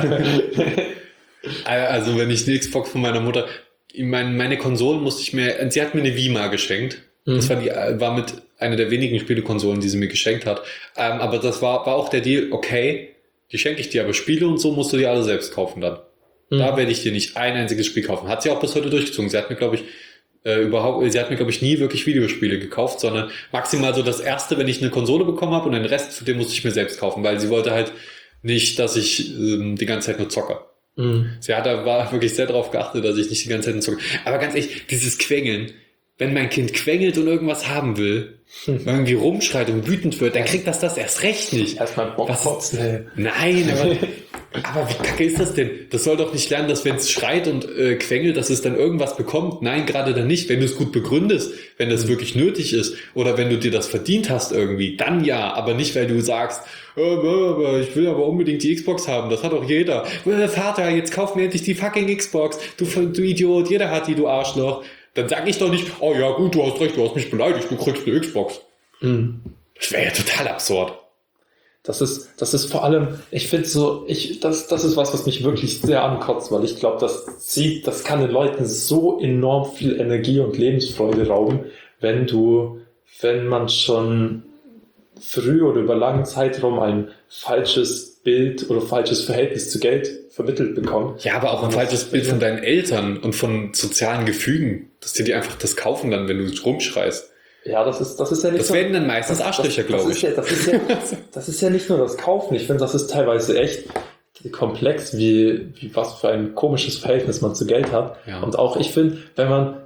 Also wenn ich eine Xbox von meiner Mutter, meine Konsolen musste ich mir, sie hat mir eine Wii mal geschenkt. Das war mit einer der wenigen Spielekonsolen, die sie mir geschenkt hat. Aber das war auch der Deal, okay, die schenke ich dir, aber Spiele und so musst du dir alle selbst kaufen dann. Da werde ich dir nicht ein einziges Spiel kaufen. Hat sie auch bis heute durchgezogen. Sie hat mir, glaube ich, nie wirklich Videospiele gekauft, sondern maximal so das erste, wenn ich eine Konsole bekommen habe, und den Rest, für den musste ich mir selbst kaufen, weil sie wollte halt nicht, dass ich die ganze Zeit nur zocke. War wirklich sehr darauf geachtet, dass ich nicht die ganze Zeit nur zocke. Aber ganz ehrlich, dieses Quengeln, wenn mein Kind quengelt und irgendwas haben will, irgendwie rumschreit und wütend wird, dann kriegt das erst recht nicht. Erstmal Bockfotzen. Nein, aber wie kacke ist das denn? Das soll doch nicht lernen, dass wenn es schreit und quengelt, dass es dann irgendwas bekommt. Nein, gerade dann nicht. Wenn du es gut begründest, wenn das wirklich nötig ist oder wenn du dir das verdient hast irgendwie, dann ja, aber nicht, weil du sagst, ich will aber unbedingt die Xbox haben, das hat doch jeder. Vater, jetzt kauf mir endlich die fucking Xbox, du Idiot, jeder hat die, du Arschloch. Dann sag ich doch nicht, oh ja gut, du hast recht, du hast mich beleidigt, du kriegst eine Xbox. Das wäre ja total absurd. Das ist vor allem, ich finde so, das ist was mich wirklich sehr ankotzt, weil ich glaube, das kann den Leuten so enorm viel Energie und Lebensfreude rauben, wenn man schon früh oder über langen Zeitraum ein falsches Bild oder falsches Verhältnis zu Geld vermittelt bekommt. Ja, aber auch ein falsches Bild von deinen Eltern und von sozialen Gefügen, dass die dir einfach das kaufen dann, wenn du rumschreist. Ja, das ist ja nicht das so. Das werden dann meistens Arschlöcher, glaube ich. Das ist ja nicht nur das Kaufen. Ich finde, das ist teilweise echt komplex, wie was für ein komisches Verhältnis man zu Geld hat. Ja. Und auch, ich finde, wenn man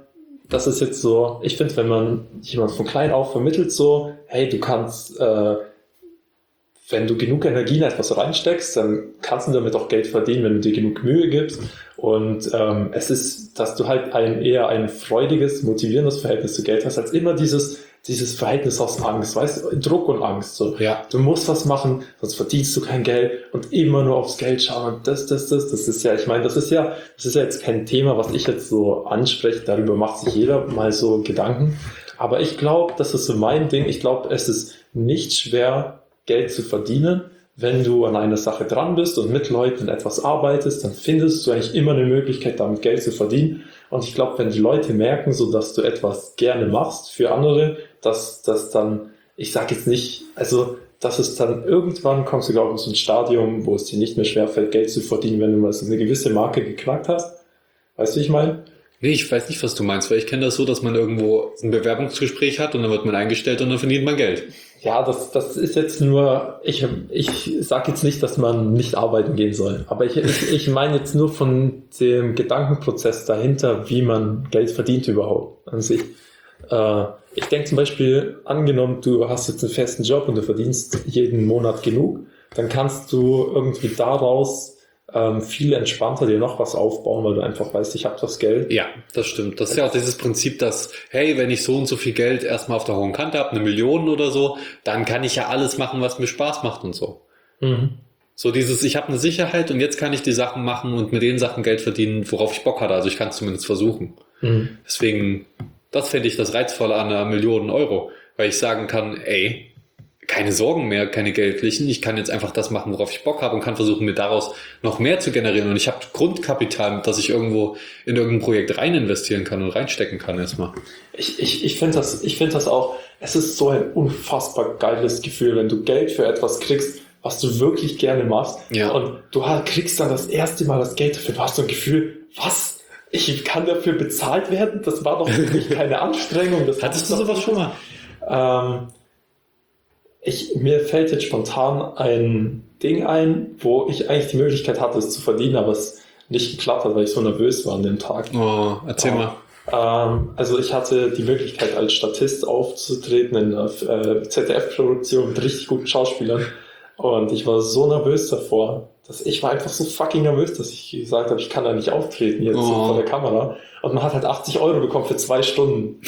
jemand von klein auf vermittelt so, hey, du kannst, wenn du genug Energie in etwas reinsteckst, dann kannst du damit auch Geld verdienen, wenn du dir genug Mühe gibst. Und es ist, dass du halt eher ein freudiges, motivierendes Verhältnis zu Geld hast, als immer dieses Verhältnis aus Angst, weißt du, Druck und Angst. So. Ja. Du musst was machen, sonst verdienst du kein Geld und immer nur aufs Geld schauen. Und das ist ja, ich meine, das ist ja jetzt kein Thema, was ich jetzt so anspreche. Darüber macht sich jeder mal so Gedanken. Aber ich glaube, das ist so mein Ding. Ich glaube, es ist nicht schwer, Geld zu verdienen. Wenn du an einer Sache dran bist und mit Leuten etwas arbeitest, dann findest du eigentlich immer eine Möglichkeit, damit Geld zu verdienen. Und ich glaube, wenn die Leute merken, so dass du etwas gerne machst für andere, dass das dann, ich sage jetzt nicht, also dass es dann irgendwann kommst du, glaube ich, in so ein Stadium, wo es dir nicht mehr schwerfällt, Geld zu verdienen, wenn du mal so eine gewisse Marke geknackt hast. Weißt du, wie ich meine? Nee, ich weiß nicht, was du meinst, weil ich kenne das so, dass man irgendwo ein Bewerbungsgespräch hat und dann wird man eingestellt und dann verdient man Geld. Ja, das ist jetzt nur, ich sage jetzt nicht, dass man nicht arbeiten gehen soll, aber ich meine jetzt nur von dem Gedankenprozess dahinter, wie man Geld verdient überhaupt an sich. Ich denke zum Beispiel, angenommen, du hast jetzt einen festen Job und du verdienst jeden Monat genug, dann kannst du irgendwie daraus viel entspannter dir noch was aufbauen, weil du einfach weißt, ich habe das Geld. Ja, das stimmt. Das ist ja auch dieses Prinzip, dass, hey, wenn ich so und so viel Geld erstmal auf der hohen Kante habe, 1 Million oder so, dann kann ich ja alles machen, was mir Spaß macht und so. So dieses, ich habe eine Sicherheit und jetzt kann ich die Sachen machen und mit den Sachen Geld verdienen, worauf ich Bock hatte. Also ich kann es zumindest versuchen. Deswegen, das fände ich das Reizvolle an 1 Million Euro, weil ich sagen kann, ey, keine Sorgen mehr, keine geldlichen. Ich kann jetzt einfach das machen, worauf ich Bock habe und kann versuchen, mir daraus noch mehr zu generieren. Und ich habe Grundkapital, dass ich irgendwo in irgendein Projekt rein investieren kann und reinstecken kann erstmal. Ich finde das auch, es ist so ein unfassbar geiles Gefühl, wenn du Geld für etwas kriegst, was du wirklich gerne machst. Ja. Und du kriegst dann das erste Mal das Geld dafür. Du hast so ein Gefühl, was? Ich kann dafür bezahlt werden? Das war doch wirklich keine Anstrengung. Hattest du sowas schon mal? Mir fällt jetzt spontan ein Ding ein, wo ich eigentlich die Möglichkeit hatte, es zu verdienen, aber es nicht geklappt hat, weil ich so nervös war an dem Tag. Oh, erzähl mal. Also ich hatte die Möglichkeit, als Statist aufzutreten in einer ZDF-Produktion mit richtig guten Schauspielern. Und ich war so nervös davor, ich war einfach so fucking nervös, dass ich gesagt habe, ich kann da nicht auftreten jetzt vor der Kamera. Und man hat halt 80 Euro bekommen für 2 Stunden.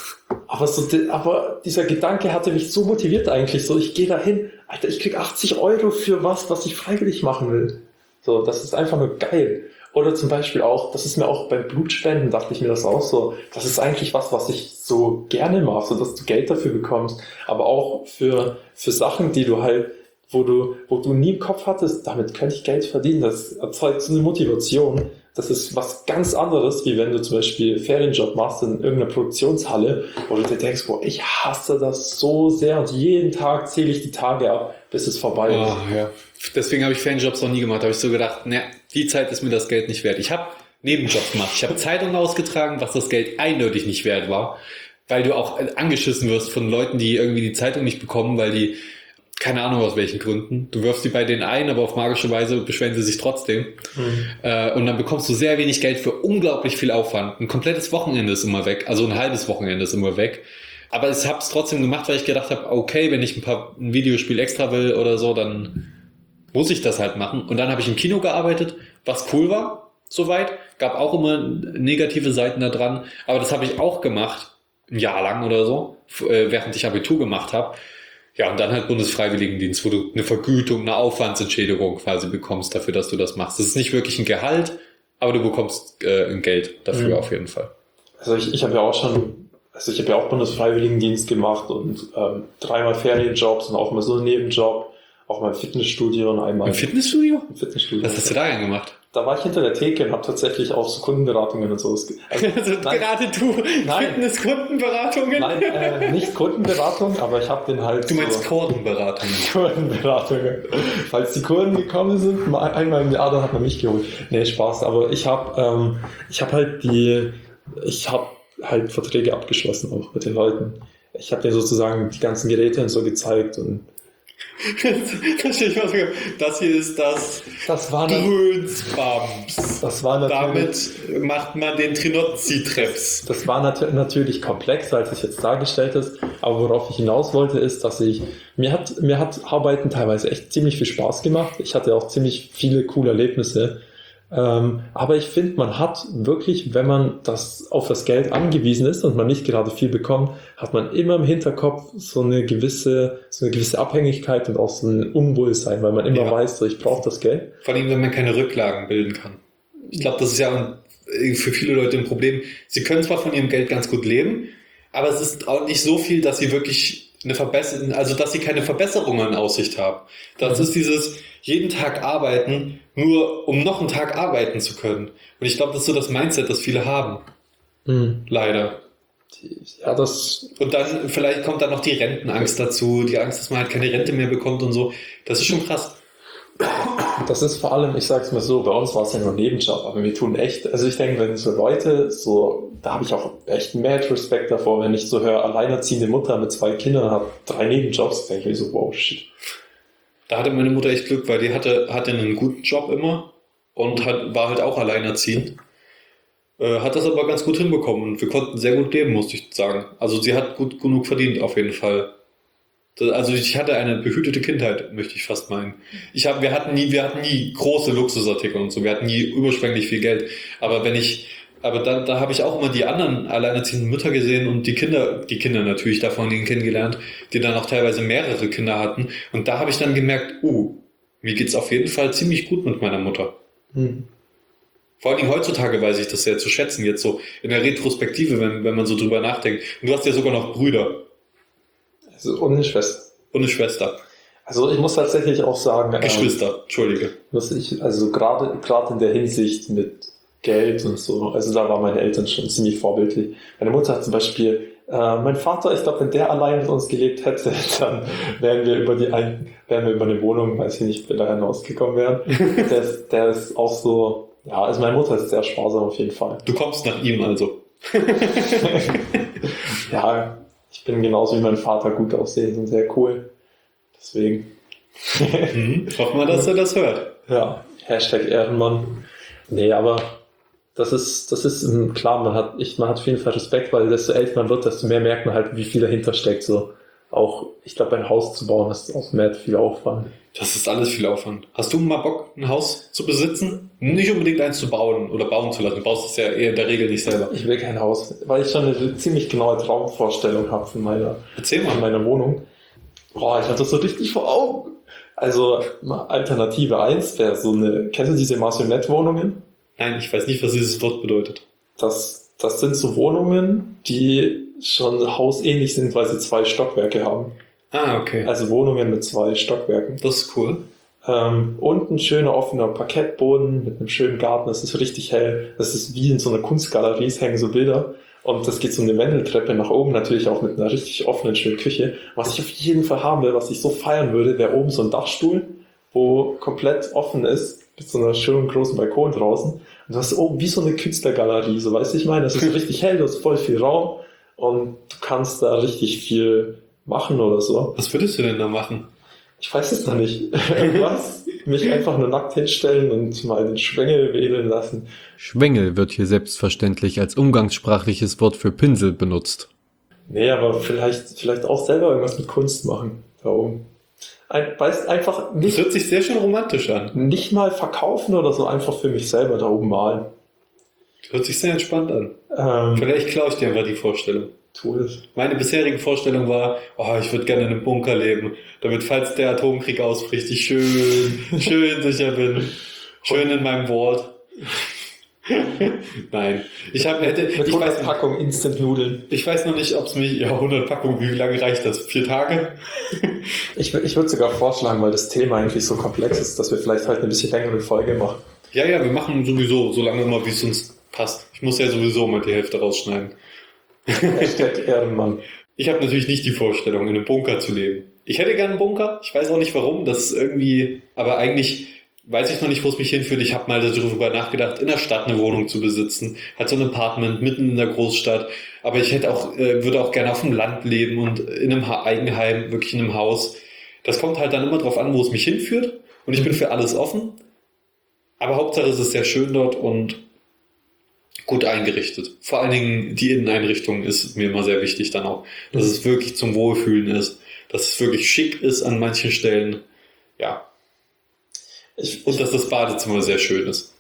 Aber dieser Gedanke hatte mich so motiviert eigentlich. So, ich gehe da hin, Alter, ich krieg 80 Euro für was ich freiwillig machen will. So, das ist einfach nur geil. Oder zum Beispiel auch, das ist mir auch beim Blutspenden, dachte ich mir das auch so, das ist eigentlich was ich so gerne mache, so dass du Geld dafür bekommst, aber auch für Sachen, die du halt, wo du nie im Kopf hattest, damit könnte ich Geld verdienen, das erzeugt so eine Motivation. Das ist was ganz anderes, wie wenn du zum Beispiel Ferienjob machst in irgendeiner Produktionshalle, wo du dir denkst, boah, ich hasse das so sehr und jeden Tag zähle ich die Tage ab, bis es vorbei ist. Ja. Deswegen habe ich Ferienjobs noch nie gemacht. Da habe ich so gedacht, die Zeit ist mir das Geld nicht wert. Ich habe Nebenjobs gemacht. Ich habe Zeitungen ausgetragen, was das Geld eindeutig nicht wert war, weil du auch angeschissen wirst von Leuten, die irgendwie die Zeitung nicht bekommen, weil die, keine Ahnung aus welchen Gründen, du wirfst die bei denen ein, aber auf magische Weise beschweren sie sich trotzdem. Und dann bekommst du sehr wenig Geld für unglaublich viel Aufwand. Ein komplettes Wochenende ist immer weg, also ein halbes Wochenende ist immer weg. Aber ich habe es trotzdem gemacht, weil ich gedacht habe, okay, wenn ich ein Videospiel extra will oder so, dann muss ich das halt machen. Und dann habe ich im Kino gearbeitet, was cool war, soweit. Gab auch immer negative Seiten da dran. Aber das habe ich auch gemacht, ein Jahr lang oder so, während ich Abitur gemacht habe. Ja, und dann halt Bundesfreiwilligendienst, wo du eine Vergütung, eine Aufwandsentschädigung quasi bekommst dafür, dass du das machst. Das ist nicht wirklich ein Gehalt, aber du bekommst ein Geld dafür auf jeden Fall. Also ich habe ja auch Bundesfreiwilligendienst gemacht und 3-mal Ferienjobs und auch mal so einen Nebenjob, auch mal im Fitnessstudio und einmal Im Fitnessstudio? Im Fitnessstudio. Was hast du da denn gemacht? Da war ich hinter der Theke und habe tatsächlich auch so Kundenberatungen und so. Gerade du, Fitnesskundenberatungen? Nein, nicht Kundenberatung, aber ich habe den halt. Du meinst Kurdenberatungen? Kundenberatungen. Falls die Kurden gekommen sind, einmal im Jahr, dann hat man mich geholt. Nee, Spaß. Aber ich habe halt Verträge abgeschlossen auch mit den Leuten. Ich habe dir sozusagen die ganzen Geräte und so gezeigt und das hier ist das Grönsbams. Das war damit macht man den Trinozzi-Treps. Das war natürlich komplexer, als es jetzt dargestellt ist. Aber worauf ich hinaus wollte, ist, dass mir hat Arbeiten teilweise echt ziemlich viel Spaß gemacht. Ich hatte auch ziemlich viele coole Erlebnisse. Aber ich finde, man hat wirklich, wenn man auf das Geld angewiesen ist und man nicht gerade viel bekommt, hat man immer im Hinterkopf so eine gewisse Abhängigkeit und auch so ein Unwohlsein, weil man immer weiß, so, ich brauche das Geld. Vor allem, wenn man keine Rücklagen bilden kann. Ich glaube, das ist ja für viele Leute ein Problem. Sie können zwar von ihrem Geld ganz gut leben, aber es ist auch nicht so viel, dass sie wirklich dass sie keine Verbesserungen in Aussicht haben. Das ist dieses jeden Tag arbeiten, nur um noch einen Tag arbeiten zu können. Und ich glaube, das ist so das Mindset, das viele haben. Leider. Ja, und dann vielleicht kommt dann noch die Rentenangst dazu, die Angst, dass man halt keine Rente mehr bekommt und so. Das ist schon krass. Das ist vor allem, ich sag's mal so, bei uns war es ja nur ein Nebenjob, aber wir tun echt, also ich denke, wenn so Leute da habe ich auch echt mad Respekt davor, wenn ich so höre, alleinerziehende Mutter mit 2 Kindern hat 3 Nebenjobs, denke ich mir so, wow, shit. Da hatte meine Mutter echt Glück, weil die hatte einen guten Job immer und war halt auch alleinerziehend. Hat das aber ganz gut hinbekommen und wir konnten sehr gut leben, muss ich sagen. Also sie hat gut genug verdient, auf jeden Fall. Also ich hatte eine behütete Kindheit, möchte ich fast meinen. Wir hatten nie große Luxusartikel und so, wir hatten nie überschwänglich viel Geld. Aber da habe ich auch immer die anderen alleinerziehenden Mütter gesehen und die Kinder natürlich davon kennengelernt, die dann auch teilweise mehrere Kinder hatten. Und da habe ich dann gemerkt, mir geht's auf jeden Fall ziemlich gut mit meiner Mutter. Vor allem heutzutage weiß ich das sehr zu schätzen, jetzt so in der Retrospektive, wenn man so drüber nachdenkt. Und du hast ja sogar noch Brüder. Also, und eine Schwester. Und eine Schwester. Also ich muss tatsächlich auch sagen... Geschwister, Entschuldige. Also gerade in der Hinsicht mit Geld und so, also da waren meine Eltern schon ziemlich vorbildlich. Meine Mutter hat zum Beispiel, mein Vater, ich glaube, wenn der allein mit uns gelebt hätte, dann wären wir über eine Wohnung, weiß ich nicht, wenn wir da hinausgekommen wären. Der ist auch so, ja, also meine Mutter ist sehr sparsam auf jeden Fall. Du kommst nach ihm also. Ja, ich bin genauso wie mein Vater gut aussehend und sehr cool. Deswegen. Hoffen wir, dass er das hört. Ja, Hashtag Ehrenmann. Nee, aber Das ist klar, man hat auf jeden Fall Respekt, weil desto älter man wird, desto mehr merkt man halt, wie viel dahinter steckt. So auch, ich glaube, ein Haus zu bauen, ist auch mehr viel Aufwand. Das ist alles viel Aufwand. Hast du mal Bock, ein Haus zu besitzen? Nicht unbedingt eins zu bauen oder bauen zu lassen. Du baust es ja eher in der Regel nicht selber. Ich will kein Haus, weil ich schon eine ziemlich genaue Traumvorstellung habe von Erzähl mal. meiner Wohnung. Boah, ich hatte das so richtig vor Augen. Also Alternative 1 wäre so kennst du diese Maisonette-Wohnungen? Nein, ich weiß nicht, was dieses Wort bedeutet. Das sind so Wohnungen, die schon hausähnlich sind, weil sie 2 Stockwerke haben. Ah, okay. Also Wohnungen mit 2 Stockwerken. Das ist cool. Und ein schöner offener Parkettboden mit einem schönen Garten. Das ist richtig hell. Das ist wie in so einer Kunstgalerie, es hängen so Bilder. Und das geht so eine Wendeltreppe nach oben, natürlich auch mit einer richtig offenen, schönen Küche. Was ich auf jeden Fall haben will, was ich so feiern würde, wäre oben so ein Dachstuhl, wo komplett offen ist, mit so einer schönen großen Balkon draußen. Und du hast oben wie so eine Künstlergalerie, so weißt du, ich meine, das ist so richtig hell, du hast voll viel Raum und du kannst da richtig viel machen oder so. Was würdest du denn da machen? Ich weiß es noch nicht. Irgendwas. Mich einfach nur nackt hinstellen und mal den Schwengel wählen lassen. Schwengel wird hier selbstverständlich als umgangssprachliches Wort für Pinsel benutzt. Nee, aber vielleicht auch selber irgendwas mit Kunst machen. Da oben. Weißt, einfach Das hört sich sehr schön romantisch an. nicht mal verkaufen oder so, einfach für mich selber da oben malen. Hört sich sehr entspannt an. Ähm, Vielleicht klaue ich dir einfach die Vorstellung. tu es. Meine bisherige Vorstellung war, ich würde gerne in einem Bunker leben, damit, falls der Atomkrieg ausbricht, ich schön sicher bin. Schön in meinem Wort. Nein. Mit 100 Packung Instant-Nudeln. Ich weiß noch nicht, ob es mich, 100 Packungen, wie lange reicht das? 4 Tage? Ich würde sogar vorschlagen, weil das Thema eigentlich so komplex ist, dass wir vielleicht halt eine bisschen längere Folge machen. Ja, wir machen sowieso, so lange immer, wie es uns passt. Ich muss ja sowieso mal die Hälfte rausschneiden. Hashtag Ehrenmann. Ich habe natürlich nicht die Vorstellung, in einem Bunker zu leben. Ich hätte gerne einen Bunker. Ich weiß auch nicht warum. Das ist irgendwie, aber eigentlich weiß ich noch nicht, wo es mich hinführt. Ich habe mal darüber nachgedacht, in der Stadt eine Wohnung zu besitzen. Halt so ein Apartment mitten in der Großstadt. Aber ich würde auch gerne auf dem Land leben und in einem Eigenheim, wirklich in einem Haus. Das kommt halt dann immer drauf an, wo es mich hinführt. Und ich bin für alles offen. Aber Hauptsache es ist sehr schön dort und gut eingerichtet. Vor allen Dingen die Inneneinrichtung ist mir immer sehr wichtig dann auch. Dass es wirklich zum Wohlfühlen ist. Dass es wirklich schick ist an manchen Stellen. Ja. Und dass das Badezimmer sehr schön ist.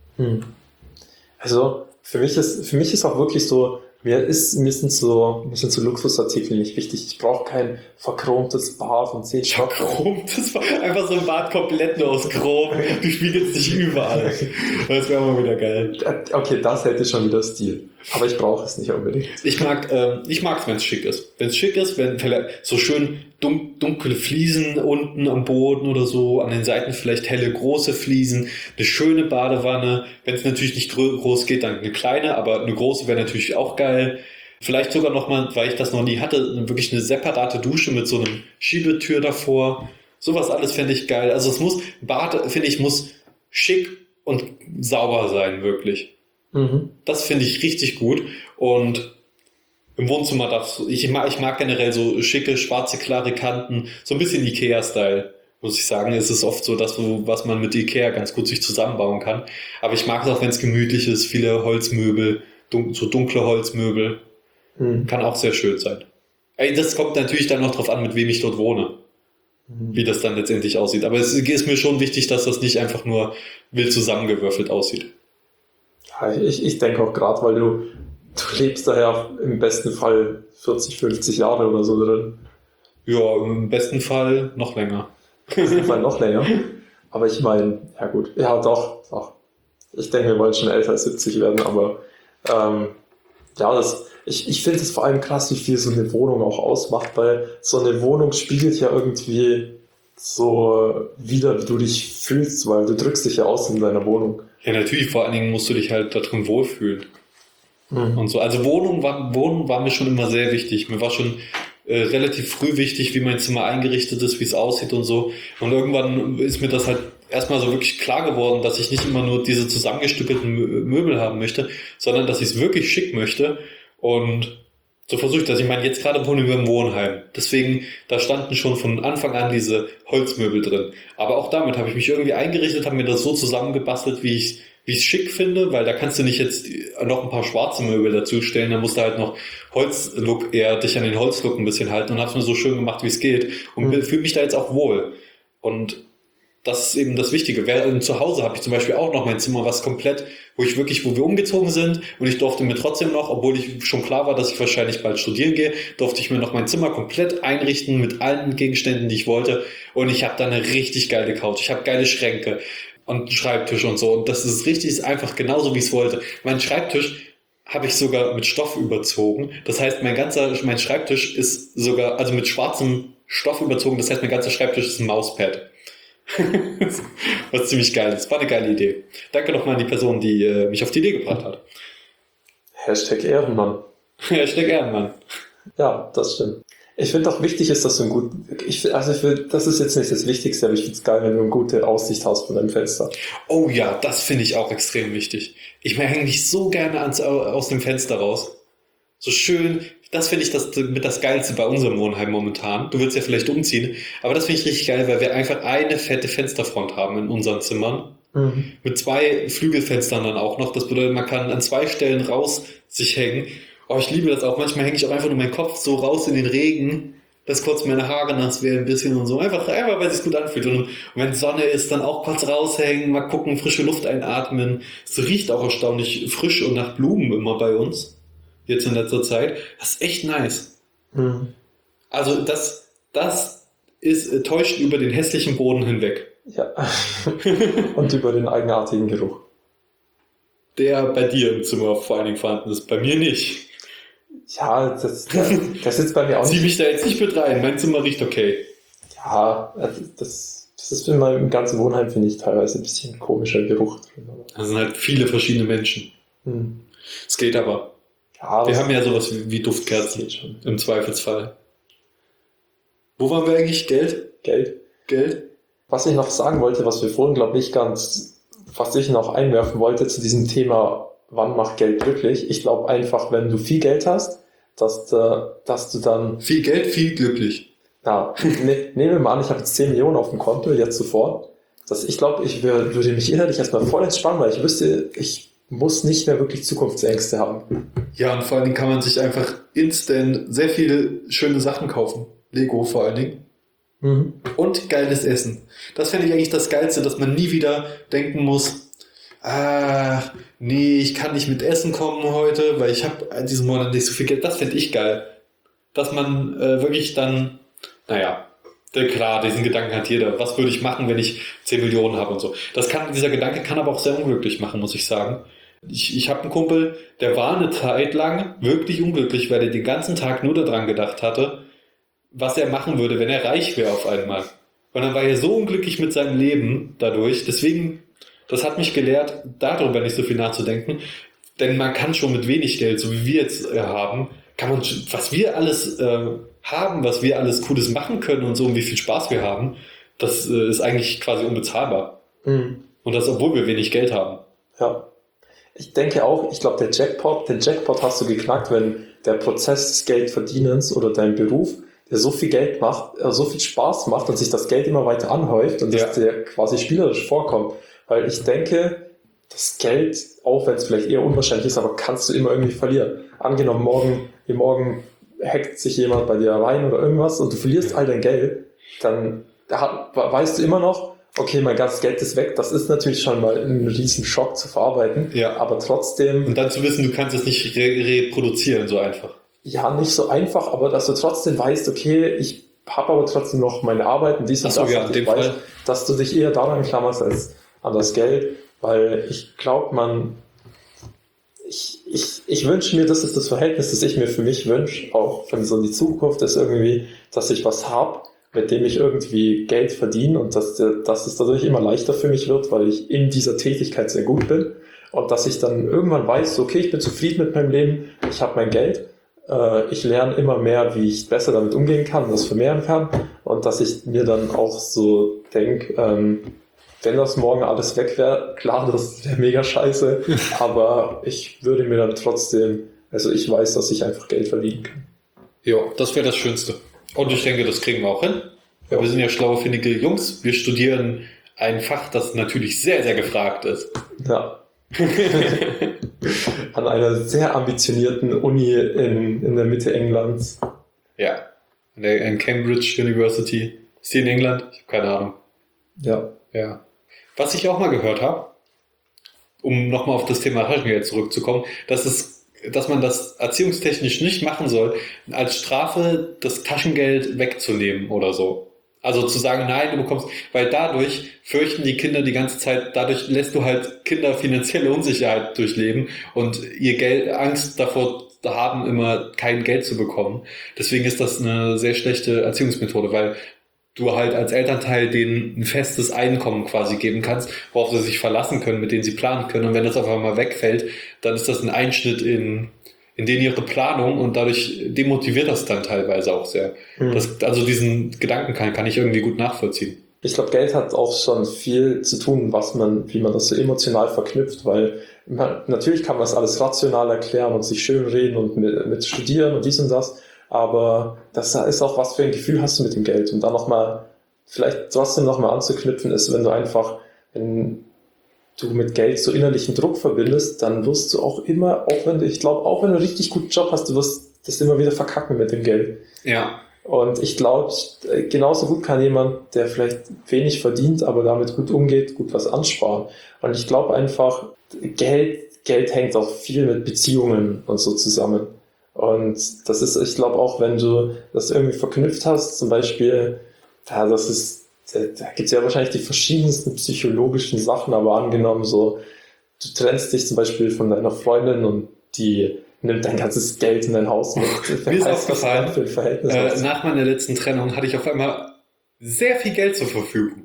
Also für mich ist auch wirklich so, mir sind so Luxusartikel nicht wichtig. Ich brauche kein verchromtes Bad und 10 Stock. Chrom, das war einfach so ein Bad komplett nur aus Chrom. Du spiegelst dich überall. Das wäre mal wieder geil. Okay, das hätte schon wieder Stil. Aber ich brauche es nicht unbedingt. Ich mag es, wenn es schick ist. Wenn es schick ist, wenn vielleicht so schön dunkle Fliesen unten am Boden oder so, an den Seiten vielleicht helle, große Fliesen, eine schöne Badewanne. Wenn es natürlich nicht groß geht, dann eine kleine, aber eine große wäre natürlich auch geil. Vielleicht sogar nochmal, weil ich das noch nie hatte, wirklich eine separate Dusche mit so einem Schiebetür davor. Sowas alles fände ich geil. Also Bad, finde ich, muss schick und sauber sein, wirklich. Das finde ich richtig gut. Und im Wohnzimmer ich mag generell so schicke, schwarze, klare Kanten, so ein bisschen Ikea-Style, muss ich sagen. Es ist oft so, was man mit Ikea ganz gut sich zusammenbauen kann. Aber ich mag es auch, wenn es gemütlich ist, viele Holzmöbel, so dunkle Holzmöbel. Kann auch sehr schön sein. Das kommt natürlich dann noch drauf an, mit wem ich dort wohne. Wie das dann letztendlich aussieht. Aber es ist mir schon wichtig, dass das nicht einfach nur wild zusammengewürfelt aussieht. Ja, ich denke auch gerade, weil du lebst daher im besten Fall 40, 50 Jahre oder so drin. Ja, im besten Fall noch länger. Im besten Fall noch länger. Aber ich meine, ja gut. Ja, doch. Ich denke, wir wollen schon älter als 70 werden, aber ich finde es vor allem krass, wie viel so eine Wohnung auch ausmacht, weil so eine Wohnung spiegelt ja irgendwie so wider, wie du dich fühlst, weil du drückst dich ja aus in deiner Wohnung. Ja, natürlich, vor allen Dingen musst du dich halt da drin wohlfühlen. Und so. Also Wohnung war mir schon immer sehr wichtig. Mir war schon relativ früh wichtig, wie mein Zimmer eingerichtet ist, wie es aussieht und so. Und irgendwann ist mir das halt erstmal so wirklich klar geworden, dass ich nicht immer nur diese zusammengestückelten Möbel haben möchte, sondern dass ich es wirklich schick möchte. Und so versuche ich das. Ich meine, jetzt gerade wohnen wir im Wohnheim. Deswegen, da standen schon von Anfang an diese Holzmöbel drin. Aber auch damit habe ich mich irgendwie eingerichtet, habe mir das so zusammengebastelt, wie ich wie ich es schick finde, weil da kannst du nicht jetzt noch ein paar schwarze Möbel dazustellen, da musst du halt noch Holzlook, eher dich an den Holzlook ein bisschen halten und hab's mir so schön gemacht, wie es geht und fühle mich da jetzt auch wohl. Und das ist eben das Wichtige. Zu Hause habe ich zum Beispiel auch noch mein Zimmer, was komplett, wo wir umgezogen sind und ich durfte mir trotzdem noch, obwohl ich schon klar war, dass ich wahrscheinlich bald studieren gehe, durfte ich mir noch mein Zimmer komplett einrichten mit allen Gegenständen, die ich wollte und ich habe da eine richtig geile Couch. Ich habe geile Schränke und einen Schreibtisch und so und das ist richtig, ist einfach genauso, wie ich es wollte. Mein Schreibtisch habe ich sogar mit Stoff überzogen. Das heißt, mein Schreibtisch ist sogar, also mit schwarzem Stoff überzogen, das heißt, mein ganzer Schreibtisch ist ein Mauspad. Was ziemlich geil ist. War eine geile Idee. Danke nochmal an die Person, die mich auf die Idee gebracht hat. Hashtag Ehrenmann. Hashtag Ehrenmann. Ja, das stimmt. Ich finde auch wichtig ist, dass du das ist jetzt nicht das Wichtigste, aber ich finde es geil, wenn du eine gute Aussicht hast von deinem Fenster. Oh ja, das finde ich auch extrem wichtig. Ich hänge mich so gerne aus dem Fenster raus. So schön, das finde ich das Geilste bei unserem Wohnheim momentan. Du willst ja vielleicht umziehen, aber das finde ich richtig geil, weil wir einfach eine fette Fensterfront haben in unseren Zimmern. Mit 2 Flügelfenstern dann auch noch. Das bedeutet, man kann an 2 Stellen raus sich hängen. Oh, ich liebe das auch. Manchmal hänge ich auch einfach nur meinen Kopf so raus in den Regen, dass kurz meine Haare nass werden ein bisschen und so. Einfach weil es sich gut anfühlt. Und wenn Sonne ist, dann auch kurz raushängen, mal gucken, frische Luft einatmen. Es riecht auch erstaunlich frisch und nach Blumen immer bei uns. Jetzt in letzter Zeit. Das ist echt nice. Also das täuscht über den hässlichen Boden hinweg. Ja. Und über den eigenartigen Geruch. Der bei dir im Zimmer vor allen Dingen vorhanden ist. Bei mir nicht. Ja, das ist bei mir auch Zieh nicht. mich da jetzt nicht mit rein. Mein Zimmer riecht okay. Ja, das ist in meinem ganzen Wohnheim, finde ich, teilweise ein bisschen komischer Geruch drin. Da sind halt viele verschiedene Menschen. Es geht aber. Ja, Wir haben ja sowas wie Duftkerzen. geht schon. Im Zweifelsfall. Wo waren wir eigentlich? Geld? Was ich noch sagen wollte, was wir vorhin, glaube ich, was ich noch einwerfen wollte zu diesem Thema, wann macht Geld glücklich? Ich glaube einfach, wenn du viel Geld hast, dass du dann... Viel Geld, viel glücklich. Ja, nehmen wir mal an, ich habe jetzt 10 Millionen auf dem Konto, jetzt sofort. Ich glaube, ich würde mich innerlich erstmal voll entspannen, weil ich wüsste, ich muss nicht mehr wirklich Zukunftsängste haben. Ja, und vor allen Dingen kann man sich einfach instant sehr viele schöne Sachen kaufen. Lego vor allen Dingen. Und geiles Essen. Das fände ich eigentlich das Geilste, dass man nie wieder denken muss, nee, ich kann nicht mit Essen kommen heute, weil ich habe diesen Monat nicht so viel Geld. Das fände ich geil. Dass man wirklich dann, klar, diesen Gedanken hat jeder. Was würde ich machen, wenn ich 10 Millionen habe und so. Dieser Gedanke kann aber auch sehr unglücklich machen, muss ich sagen. Ich habe einen Kumpel, der war eine Zeit lang wirklich unglücklich, weil er den ganzen Tag nur daran gedacht hatte, was er machen würde, wenn er reich wäre auf einmal. Und dann war er so unglücklich mit seinem Leben dadurch. Deswegen, das hat mich gelehrt, darüber nicht so viel nachzudenken. Denn man kann schon mit wenig Geld, so wie wir jetzt haben, was wir alles haben, was wir alles Cooles machen können und so und wie viel Spaß wir haben, das ist eigentlich quasi unbezahlbar. Und das, obwohl wir wenig Geld haben. Ja. Ich denke auch, ich glaube, den Jackpot hast du geknackt, wenn der Prozess des Geldverdienens oder dein Beruf, der so viel Geld macht, so viel Spaß macht und sich das Geld immer weiter anhäuft und dass dir quasi spielerisch vorkommt. Weil ich denke, das Geld, auch wenn es vielleicht eher unwahrscheinlich ist, aber kannst du immer irgendwie verlieren. Angenommen, morgen hackt sich jemand bei dir rein oder irgendwas und du verlierst all dein Geld, dann weißt du immer noch, okay, mein ganzes Geld ist weg. Das ist natürlich schon mal ein riesen Schock zu verarbeiten, aber trotzdem... Und dann zu wissen, du kannst es nicht reproduzieren, so einfach. Ja, nicht so einfach, aber dass du trotzdem weißt, okay, ich habe aber trotzdem noch meine Arbeit und dies und das. Ja, in dem Fall. Dass du dich eher daran klammerst als an das Geld, weil ich glaube, ich wünsche mir, das ist das Verhältnis, das ich mir für mich wünsche, auch wenn so die Zukunft ist irgendwie, dass ich was habe, mit dem ich irgendwie Geld verdiene und dass es dadurch immer leichter für mich wird, weil ich in dieser Tätigkeit sehr gut bin und dass ich dann irgendwann weiß, okay, ich bin zufrieden mit meinem Leben, ich habe mein Geld, ich lerne immer mehr, wie ich besser damit umgehen kann und das vermehren kann und dass ich mir dann auch so denke, wenn das morgen alles weg wäre, klar, das wäre mega scheiße, aber ich würde mir dann trotzdem, also ich weiß, dass ich einfach Geld verdienen kann. Ja, das wäre das Schönste. Und ich denke, das kriegen wir auch hin. Ja. Wir sind ja schlaue, findige Jungs. Wir studieren ein Fach, das natürlich sehr, sehr gefragt ist. Ja. An einer sehr ambitionierten Uni in der Mitte Englands. Ja. In Cambridge University. Ist die in England? Ich habe keine Ahnung. Ja. Ja. Was ich auch mal gehört habe, um nochmal auf das Thema Taschengeld zurückzukommen, dass man das erziehungstechnisch nicht machen soll, als Strafe das Taschengeld wegzunehmen oder so. Also zu sagen, nein, du bekommst, weil dadurch fürchten die Kinder die ganze Zeit, dadurch lässt du halt Kinder finanzielle Unsicherheit durchleben und ihr Geld, Angst davor haben, immer kein Geld zu bekommen. Deswegen ist das eine sehr schlechte Erziehungsmethode, weil du halt als Elternteil denen ein festes Einkommen quasi geben kannst, worauf sie sich verlassen können, mit denen sie planen können. Und wenn das auf einmal wegfällt, dann ist das ein Einschnitt in denen ihre Planung und dadurch demotiviert das dann teilweise auch sehr. Also diesen Gedanken kann ich irgendwie gut nachvollziehen. Ich glaube, Geld hat auch schon viel zu tun, wie man das so emotional verknüpft, weil natürlich kann man das alles rational erklären und sich schön reden und mit studieren und dies und das, aber das ist auch, was für ein Gefühl hast du mit dem Geld. Und dann nochmal, vielleicht trotzdem nochmal anzuknüpfen ist, wenn du mit Geld so innerlichen Druck verbindest, dann wirst du auch immer, auch wenn du einen richtig guten Job hast, du wirst das immer wieder verkacken mit dem Geld. Ja. Und ich glaube, genauso gut kann jemand, der vielleicht wenig verdient, aber damit gut umgeht, gut was ansparen. Und ich glaube einfach, Geld hängt auch viel mit Beziehungen und so zusammen. Und das ist, ich glaube auch, wenn du das irgendwie verknüpft hast, zum Beispiel, da gibt es ja wahrscheinlich die verschiedensten psychologischen Sachen, aber angenommen so, du trennst dich zum Beispiel von deiner Freundin und die nimmt dein ganzes Geld in dein Haus mit. Mir ist aufgefallen, für ein Verhältnis nach meiner letzten Trennung hatte ich auf einmal sehr viel Geld zur Verfügung.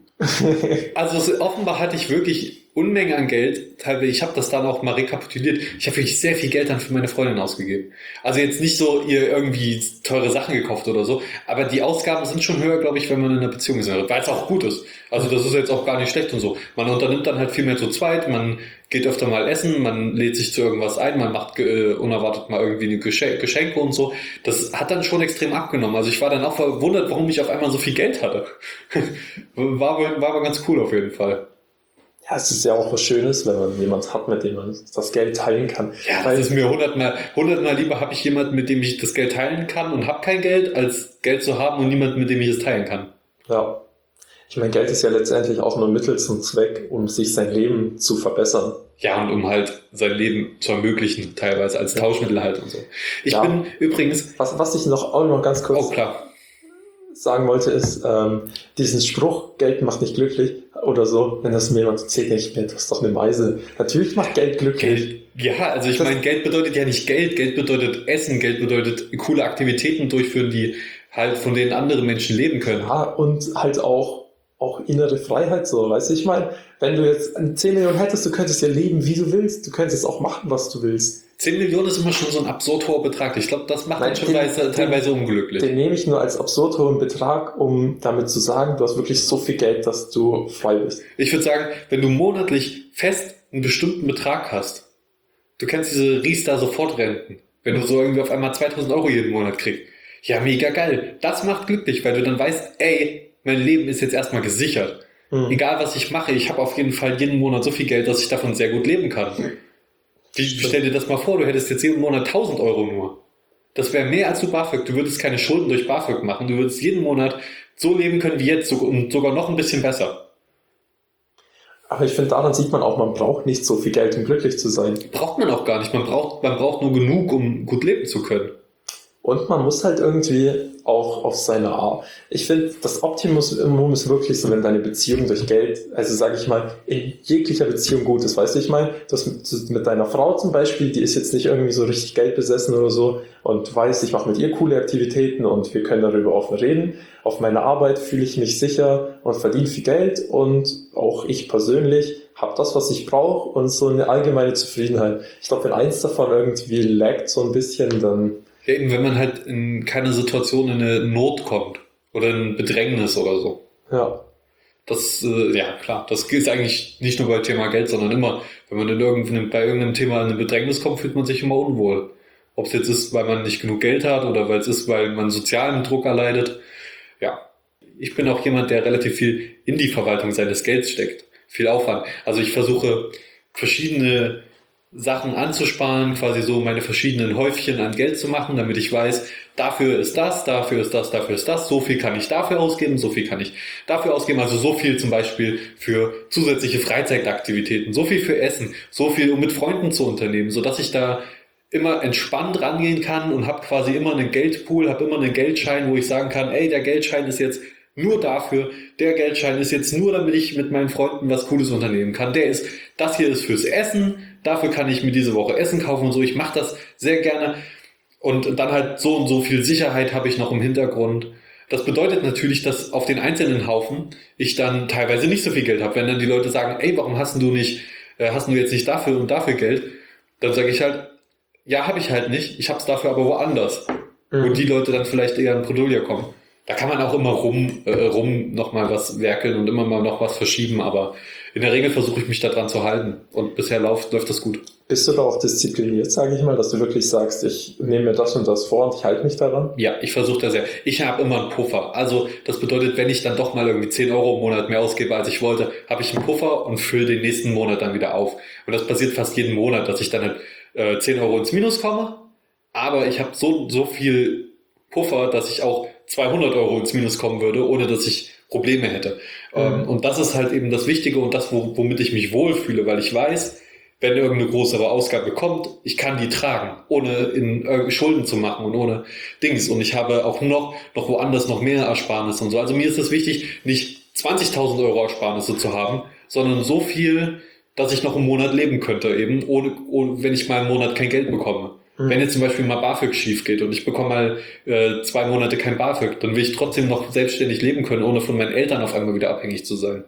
Also offenbar hatte ich wirklich Unmengen an Geld. Ich habe das dann auch mal rekapituliert. Ich habe wirklich sehr viel Geld dann für meine Freundin ausgegeben. Also jetzt nicht so ihr irgendwie teure Sachen gekauft oder so, aber die Ausgaben sind schon höher, glaube ich, wenn man in einer Beziehung ist, weil es auch gut ist. Also das ist jetzt auch gar nicht schlecht und so. Man unternimmt dann halt viel mehr zu zweit, man geht öfter mal essen, man lädt sich zu irgendwas ein, man macht unerwartet mal irgendwie eine Geschenke und so. Das hat dann schon extrem abgenommen. Also ich war dann auch verwundert, warum ich auf einmal so viel Geld hatte. War aber ganz cool auf jeden Fall. Ja, es ist ja auch was Schönes, wenn man jemanden hat, mit dem man das Geld teilen kann. Ja, das ist mir hundertmal lieber, habe ich jemanden, mit dem ich das Geld teilen kann und habe kein Geld, als Geld zu haben und niemanden, mit dem ich es teilen kann. Ja. Ich meine, Geld ist ja letztendlich auch nur Mittel zum Zweck, um sich sein Leben zu verbessern. Ja, und um halt sein Leben zu ermöglichen, teilweise als Tauschmittel halt und so. Ich bin übrigens... Was ich auch noch ganz kurz sagen wollte, ist, diesen Spruch, Geld macht nicht glücklich oder so, wenn das mir jemand erzählt, denke ich mir, du hast doch eine Meise. Natürlich macht Geld glücklich. Ja, also ich meine, Geld bedeutet ja nicht Geld. Geld bedeutet Essen, Geld bedeutet coole Aktivitäten durchführen, die halt von denen andere Menschen leben können. Ja, und halt auch innere Freiheit so, weißt du, ich meine, wenn du jetzt 10 Millionen hättest, du könntest ja leben, wie du willst, du könntest auch machen, was du willst. 10 Millionen ist immer schon so ein absurd hoher Betrag. Ich glaube, das macht dann schon teilweise unglücklich. Den nehme ich nur als absurd hohen Betrag, um damit zu sagen, du hast wirklich so viel Geld, dass du frei bist. Ich würde sagen, wenn du monatlich fest einen bestimmten Betrag hast, du kennst diese Riester-Sofortrenten, wenn du so irgendwie auf einmal 2.000 Euro jeden Monat kriegst. Ja, mega geil. Das macht glücklich, weil du dann weißt, ey, mein Leben ist jetzt erstmal gesichert. Egal, was ich mache, ich habe auf jeden Fall jeden Monat so viel Geld, dass ich davon sehr gut leben kann. Stell dir das mal vor, du hättest jetzt jeden Monat 1.000 Euro nur. Das wäre mehr als du BAföG. Du würdest keine Schulden durch BAföG machen. Du würdest jeden Monat so leben können wie jetzt und sogar noch ein bisschen besser. Aber ich finde, daran sieht man auch, man braucht nicht so viel Geld, um glücklich zu sein. Braucht man auch gar nicht. Man braucht nur genug, um gut leben zu können. Und man muss halt irgendwie auch auf seine Art. Ich finde, das Optimum ist wirklich so, wenn deine Beziehung durch Geld, also sage ich mal, in jeglicher Beziehung gut ist. Weißt du, ich meine, du hast mit deiner Frau zum Beispiel, die ist jetzt nicht irgendwie so richtig geldbesessen oder so und du weißt, ich mache mit ihr coole Aktivitäten und wir können darüber offen reden. Auf meiner Arbeit fühle ich mich sicher und verdiene viel Geld und auch ich persönlich habe das, was ich brauche und so eine allgemeine Zufriedenheit. Ich glaube, wenn eins davon irgendwie laggt so ein bisschen, dann... Ja, eben, wenn man halt in keine Situation in eine Not kommt oder in Bedrängnis oder so. Ja. Das, ja klar, das gilt eigentlich nicht nur bei Thema Geld, sondern immer, wenn man bei irgendeinem Thema in eine Bedrängnis kommt, fühlt man sich immer unwohl. Ob es jetzt ist, weil man nicht genug Geld hat oder weil es ist, weil man sozialen Druck erleidet. Ja, ich bin auch jemand, der relativ viel in die Verwaltung seines Gelds steckt. Viel Aufwand. Also ich versuche verschiedene Sachen anzusparen, quasi so meine verschiedenen Häufchen an Geld zu machen, damit ich weiß, dafür ist das, dafür ist das, dafür ist das, so viel kann ich dafür ausgeben, so viel kann ich dafür ausgeben, also so viel zum Beispiel für zusätzliche Freizeitaktivitäten, so viel für Essen, so viel um mit Freunden zu unternehmen, sodass ich da immer entspannt rangehen kann und habe quasi immer einen Geldpool, habe immer einen Geldschein, wo ich sagen kann, ey, der Geldschein ist jetzt nur dafür, der Geldschein ist jetzt nur, damit ich mit meinen Freunden was Cooles unternehmen kann. Das hier ist fürs Essen, dafür kann ich mir diese Woche Essen kaufen und so. Ich mache das sehr gerne und dann halt so und so viel Sicherheit habe ich noch im Hintergrund. Das bedeutet natürlich, dass auf den einzelnen Haufen ich dann teilweise nicht so viel Geld habe. Wenn dann die Leute sagen, ey, warum hast du jetzt nicht dafür und dafür Geld? Dann sage ich halt, ja, habe ich halt nicht. Ich habe es dafür aber woanders. Wo die Leute dann vielleicht eher in Bredouille kommen. Da kann man auch immer rum noch mal was werkeln und immer mal noch was verschieben, aber in der Regel versuche ich mich da dran zu halten und bisher läuft das gut. Bist du da auch diszipliniert, sage ich mal, dass du wirklich sagst, ich nehme mir das und das vor und ich halte mich daran? Ja, ich versuche das sehr. Ich habe immer einen Puffer. Also das bedeutet, wenn ich dann doch mal irgendwie 10 Euro im Monat mehr ausgebe, als ich wollte, habe ich einen Puffer und fülle den nächsten Monat dann wieder auf. Und das passiert fast jeden Monat, dass ich dann halt 10 Euro ins Minus komme, aber ich habe so viel Puffer, dass ich auch 200 Euro ins Minus kommen würde, ohne dass ich Probleme hätte. Und das ist halt eben das Wichtige und das, womit ich mich wohlfühle, weil ich weiß, wenn irgendeine größere Ausgabe kommt, ich kann die tragen, ohne in Schulden zu machen und ohne Dings. Und ich habe auch noch woanders noch mehr Ersparnisse und so. Also mir ist es wichtig, nicht 20.000 Euro Ersparnisse zu haben, sondern so viel, dass ich noch einen Monat leben könnte, eben, ohne wenn ich mal einen Monat kein Geld bekomme. Wenn jetzt zum Beispiel mal BAföG schief geht und ich bekomme mal 2 Monate kein BAföG, dann will ich trotzdem noch selbstständig leben können, ohne von meinen Eltern auf einmal wieder abhängig zu sein.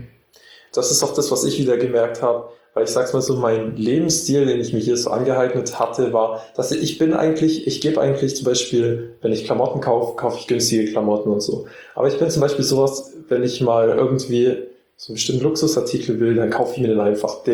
Das ist auch das, was ich wieder gemerkt habe, weil ich sag's mal so, mein Lebensstil, den ich mir hier so angeeignet hatte, war, dass ich gebe eigentlich zum Beispiel, wenn ich Klamotten kaufe ich günstige Klamotten und so. Aber ich bin zum Beispiel sowas, wenn ich mal irgendwie so einen bestimmten Luxusartikel will, dann kaufe ich mir den einfach.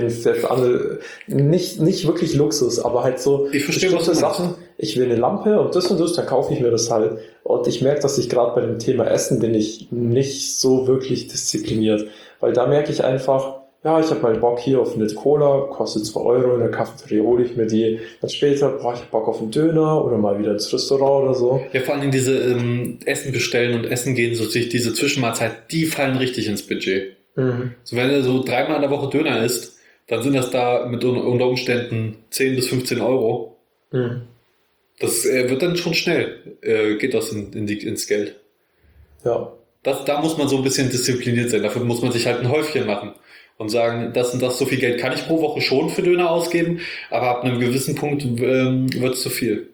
Nicht wirklich Luxus, aber halt so ich verstehe, was du Sachen. Ich will eine Lampe und das, dann kaufe ich mir das halt. Und ich merke, dass ich gerade bei dem Thema Essen bin ich nicht so wirklich diszipliniert. Weil da merke ich einfach, ja, ich habe mal Bock hier auf eine Cola, kostet 2 Euro, in der Cafeteria hole ich mir die. Dann später brauche ich Bock auf einen Döner oder mal wieder ins Restaurant oder so. Ja, vor allem diese Essen bestellen und Essen gehen, so diese Zwischenmahlzeit, die fallen richtig ins Budget. So, wenn du so 3-mal in der Woche Döner isst, dann sind das da unter Umständen 10 bis 15 Euro. Das wird dann schon schnell, geht das ins Geld. Ja. Da muss man so ein bisschen diszipliniert sein. Dafür muss man sich halt ein Häufchen machen und sagen, das und das, so viel Geld kann ich pro Woche schon für Döner ausgeben, aber ab einem gewissen Punkt wird es zu viel.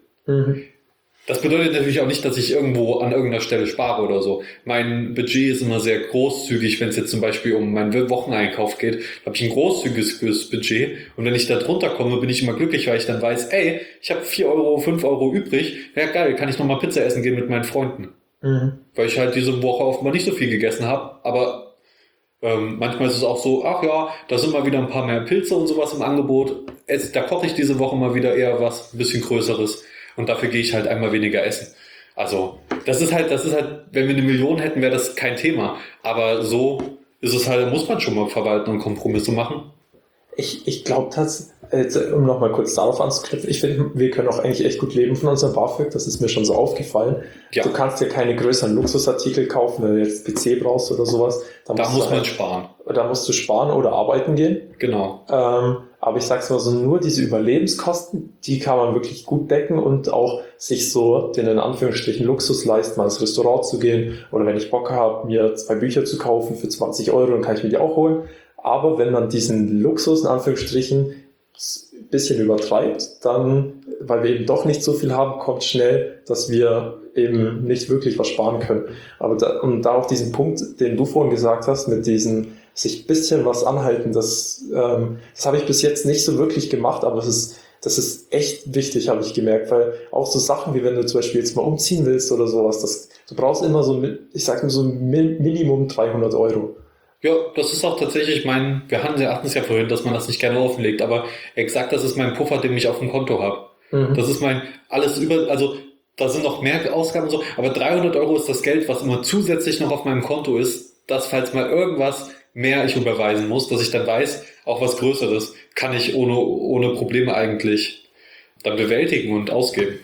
Das bedeutet natürlich auch nicht, dass ich irgendwo an irgendeiner Stelle spare oder so. Mein Budget ist immer sehr großzügig, wenn es jetzt zum Beispiel um meinen Wocheneinkauf geht. Da habe ich ein großzügiges Budget und wenn ich da drunter komme, bin ich immer glücklich, weil ich dann weiß, ey, ich habe 4 Euro, 5 Euro übrig. Ja geil, kann ich nochmal Pizza essen gehen mit meinen Freunden. Weil ich halt diese Woche oft mal nicht so viel gegessen habe, aber manchmal ist es auch so, ach ja, da sind mal wieder ein paar mehr Pilze und sowas im Angebot. Da koche ich diese Woche mal wieder eher was ein bisschen Größeres. Und dafür gehe ich halt einmal weniger essen. Also, das ist halt, wenn wir 1 Million hätten, wäre das kein Thema. Aber so ist es halt, muss man schon mal verwalten und Kompromisse machen. Ich glaube tatsächlich, um nochmal kurz darauf anzuknüpfen, ich finde, wir können auch eigentlich echt gut leben von unserem BAföG, das ist mir schon so aufgefallen. Ja. Du kannst dir keine größeren Luxusartikel kaufen, wenn du jetzt PC brauchst oder sowas. Da muss man sparen. Da musst du sparen oder arbeiten gehen. Genau. Aber ich sag's mal so, nur diese Überlebenskosten, die kann man wirklich gut decken und auch sich so den in Anführungsstrichen Luxus leisten, mal ins Restaurant zu gehen oder wenn ich Bock habe, mir 2 Bücher zu kaufen für 20 Euro, dann kann ich mir die auch holen. Aber wenn man diesen Luxus in Anführungsstrichen ein bisschen übertreibt, dann, weil wir eben doch nicht so viel haben, kommt schnell, dass wir eben nicht wirklich was sparen können. Aber da auf diesen Punkt, den du vorhin gesagt hast, mit diesem sich ein bisschen was anhalten, das habe ich bis jetzt nicht so wirklich gemacht, aber das ist echt wichtig, habe ich gemerkt, weil auch so Sachen wie wenn du zum Beispiel jetzt mal umziehen willst oder sowas, du brauchst immer so, ich sag mal so Minimum 300 Euro. Ja, das ist auch tatsächlich wir hatten es ja vorhin, dass man das nicht gerne offenlegt, aber exakt das ist mein Puffer, den ich auf dem Konto habe. Das ist also da sind noch mehr Ausgaben und so, aber 300 Euro ist das Geld, was immer zusätzlich noch auf meinem Konto ist, dass falls mal irgendwas mehr ich überweisen muss, dass ich dann weiß, auch was Größeres kann ich ohne Probleme eigentlich dann bewältigen und ausgeben.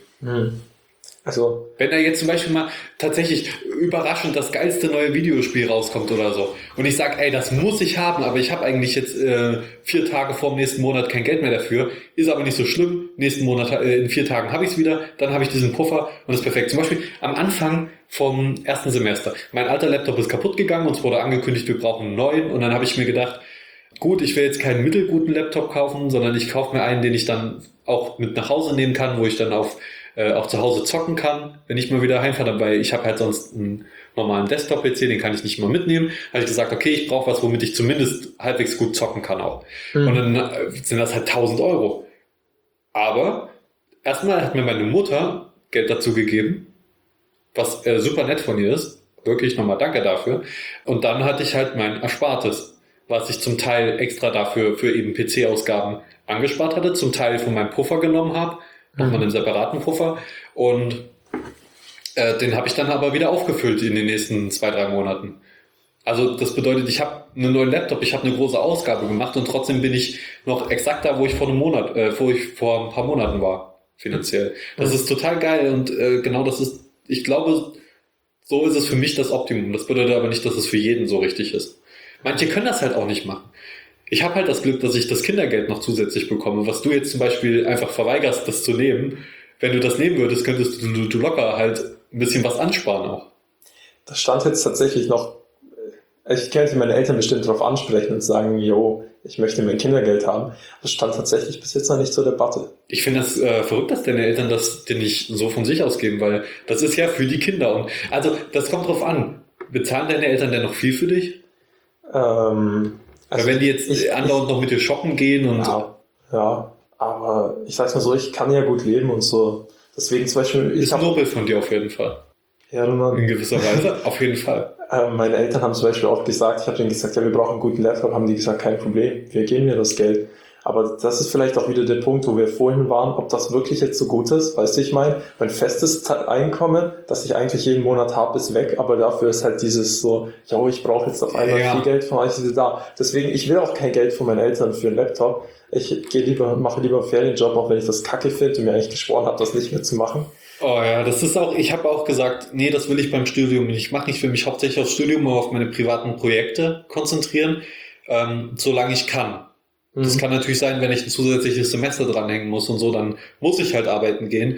Also, wenn da jetzt zum Beispiel mal tatsächlich überraschend das geilste neue Videospiel rauskommt oder so und ich sage, ey, das muss ich haben, aber ich habe eigentlich jetzt 4 Tage vor dem nächsten Monat kein Geld mehr dafür, ist aber nicht so schlimm, nächsten Monat, in 4 Tagen habe ich es wieder, dann habe ich diesen Puffer und ist perfekt. Zum Beispiel am Anfang vom ersten Semester, mein alter Laptop ist kaputt gegangen, uns wurde angekündigt, wir brauchen einen neuen und dann habe ich mir gedacht, gut, ich will jetzt keinen mittelguten Laptop kaufen, sondern ich kaufe mir einen, den ich dann auch mit nach Hause nehmen kann, wo ich dann auch zu Hause zocken kann, wenn ich mal wieder heimfahre, weil ich habe halt sonst einen normalen Desktop-PC, den kann ich nicht immer mitnehmen. Habe ich gesagt, okay, ich brauche was, womit ich zumindest halbwegs gut zocken kann auch. Und dann sind das halt 1.000 Euro. Aber erstmal hat mir meine Mutter Geld dazu gegeben, was super nett von ihr ist. Wirklich nochmal danke dafür. Und dann hatte ich halt mein Erspartes, was ich zum Teil extra dafür für eben PC-Ausgaben angespart hatte, zum Teil von meinem Puffer genommen habe, nochmal einen separaten Puffer und den habe ich dann aber wieder aufgefüllt in den nächsten 2-3 Monaten. Also das bedeutet, ich habe einen neuen Laptop, ich habe eine große Ausgabe gemacht und trotzdem bin ich noch exakt da, wo ich vor ein paar Monaten war, finanziell. Das ist total geil und genau das ist, ich glaube, so ist es für mich das Optimum. Das bedeutet aber nicht, dass es für jeden so richtig ist. Manche können das halt auch nicht machen. Ich habe halt das Glück, dass ich das Kindergeld noch zusätzlich bekomme, was du jetzt zum Beispiel einfach verweigerst, das zu nehmen. Wenn du das nehmen würdest, könntest du locker halt ein bisschen was ansparen auch. das stand jetzt tatsächlich noch, ich könnte meine Eltern bestimmt darauf ansprechen und sagen, jo, ich möchte mein Kindergeld haben. Das stand tatsächlich bis jetzt noch nicht zur Debatte. Ich finde das verrückt, dass deine Eltern das dir nicht so von sich aus geben, weil das ist ja für die Kinder. Und also das kommt drauf an. Bezahlen deine Eltern denn noch viel für dich? Weil wenn die jetzt andauernd noch mit dir shoppen gehen und... Ja, aber ich sag's mal so, ich kann ja gut leben und so. Deswegen zum Beispiel... Ist nobel von dir auf jeden Fall. Ja, Mann. In gewisser Weise, auf jeden Fall. Meine Eltern haben zum Beispiel auch gesagt, ich habe denen gesagt, ja, wir brauchen einen guten Laptop, haben die gesagt, kein Problem, wir geben mir das Geld. Aber das ist vielleicht auch wieder der Punkt, wo wir vorhin waren, ob das wirklich jetzt so gut ist. Weißt du, ich meine, mein festes Einkommen, das ich eigentlich jeden Monat habe, ist weg, aber dafür ist halt dieses so, ja, ich brauche jetzt auf einmal viel Geld von euch da. Deswegen, ich will auch kein Geld von meinen Eltern für einen Laptop. Ich mache lieber einen Ferienjob, auch wenn ich das kacke finde und mir eigentlich geschworen habe, das nicht mehr zu machen. Oh ja, das ist auch, ich habe auch gesagt, nee, das will ich beim Studium nicht machen. Ich will mich hauptsächlich aufs Studium und auf meine privaten Projekte konzentrieren, solange ich kann. Das kann natürlich sein, wenn ich ein zusätzliches Semester dranhängen muss und so, dann muss ich halt arbeiten gehen.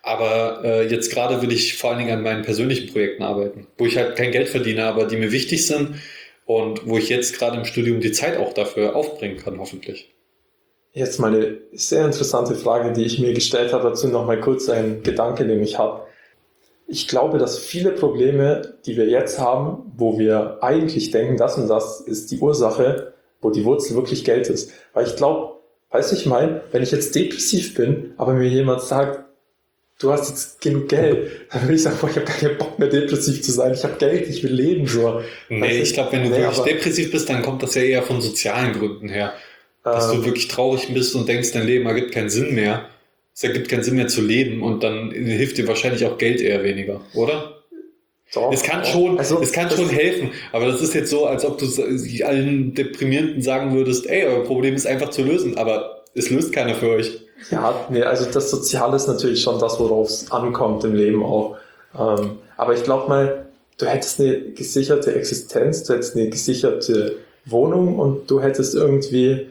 Aber jetzt gerade will ich vor allen Dingen an meinen persönlichen Projekten arbeiten, wo ich halt kein Geld verdiene, aber die mir wichtig sind und wo ich jetzt gerade im Studium die Zeit auch dafür aufbringen kann, hoffentlich. Jetzt mal eine sehr interessante Frage, die ich mir gestellt habe, dazu noch mal kurz ein Gedanke, den ich habe. Ich glaube, dass viele Probleme, die wir jetzt haben, wo wir eigentlich denken, das und das ist die Ursache, wo die Wurzel wirklich Geld ist. Weil ich glaube, weißt du, ich meine, wenn ich jetzt depressiv bin, aber mir jemand sagt, du hast jetzt genug Geld, dann würde ich sagen, boah, ich habe keinen Bock mehr depressiv zu sein, ich habe Geld, ich will leben. So. Nee, ich glaube, wenn du wirklich depressiv bist, dann kommt das ja eher von sozialen Gründen her. Dass du wirklich traurig bist und denkst, dein Leben ergibt keinen Sinn mehr. Es ergibt keinen Sinn mehr zu leben und dann hilft dir wahrscheinlich auch Geld eher weniger, oder? Doch, es kann schon helfen, aber das ist jetzt so, als ob du allen Deprimierenden sagen würdest, ey, euer Problem ist einfach zu lösen, aber es löst keiner für euch. Ja, nee, also das Soziale ist natürlich schon das, worauf es ankommt im Leben auch. Aber ich glaube mal, du hättest eine gesicherte Existenz, du hättest eine gesicherte Wohnung und du hättest irgendwie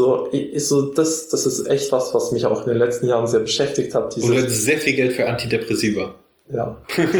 das ist echt was mich auch in den letzten Jahren sehr beschäftigt hat. Und du hättest sehr viel Geld für Antidepressiva. Ja.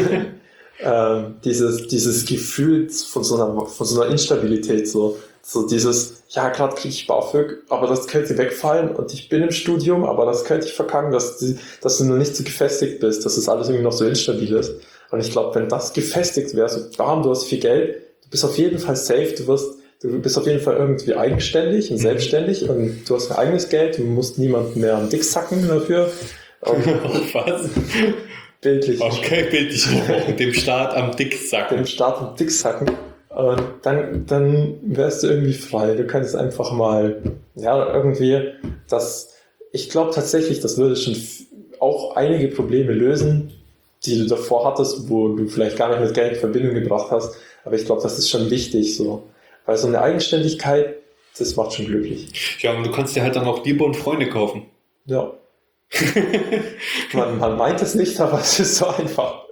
Dieses Gefühl von so einer Instabilität, so dieses, ja, gerade kriege ich BAföG, aber das könnte wegfallen und ich bin im Studium, aber das könnte ich verkacken, dass du noch nicht so gefestigt bist, dass das alles irgendwie noch so instabil ist. Und ich glaube, wenn das gefestigt wäre, so, bam, du hast viel Geld, du bist auf jeden Fall safe, du bist auf jeden Fall irgendwie eigenständig und selbstständig und du hast ein eigenes Geld, du musst niemanden mehr am Dick sacken dafür. Was? Bildlich. Okay, bildlich. Dem Staat am Dick sacken. Dem Staat am Dick sacken. Und dann wärst du irgendwie frei. Du könntest einfach mal, ja, irgendwie ich glaube tatsächlich, das würde schon auch einige Probleme lösen, die du davor hattest, wo du vielleicht gar nicht mit Geld in Verbindung gebracht hast. Aber ich glaube, das ist schon wichtig, so. Weil so eine Eigenständigkeit, das macht schon glücklich. Ja, und du kannst dir halt dann auch Liebe und Freunde kaufen. Ja. man meint es nicht, aber es ist so einfach.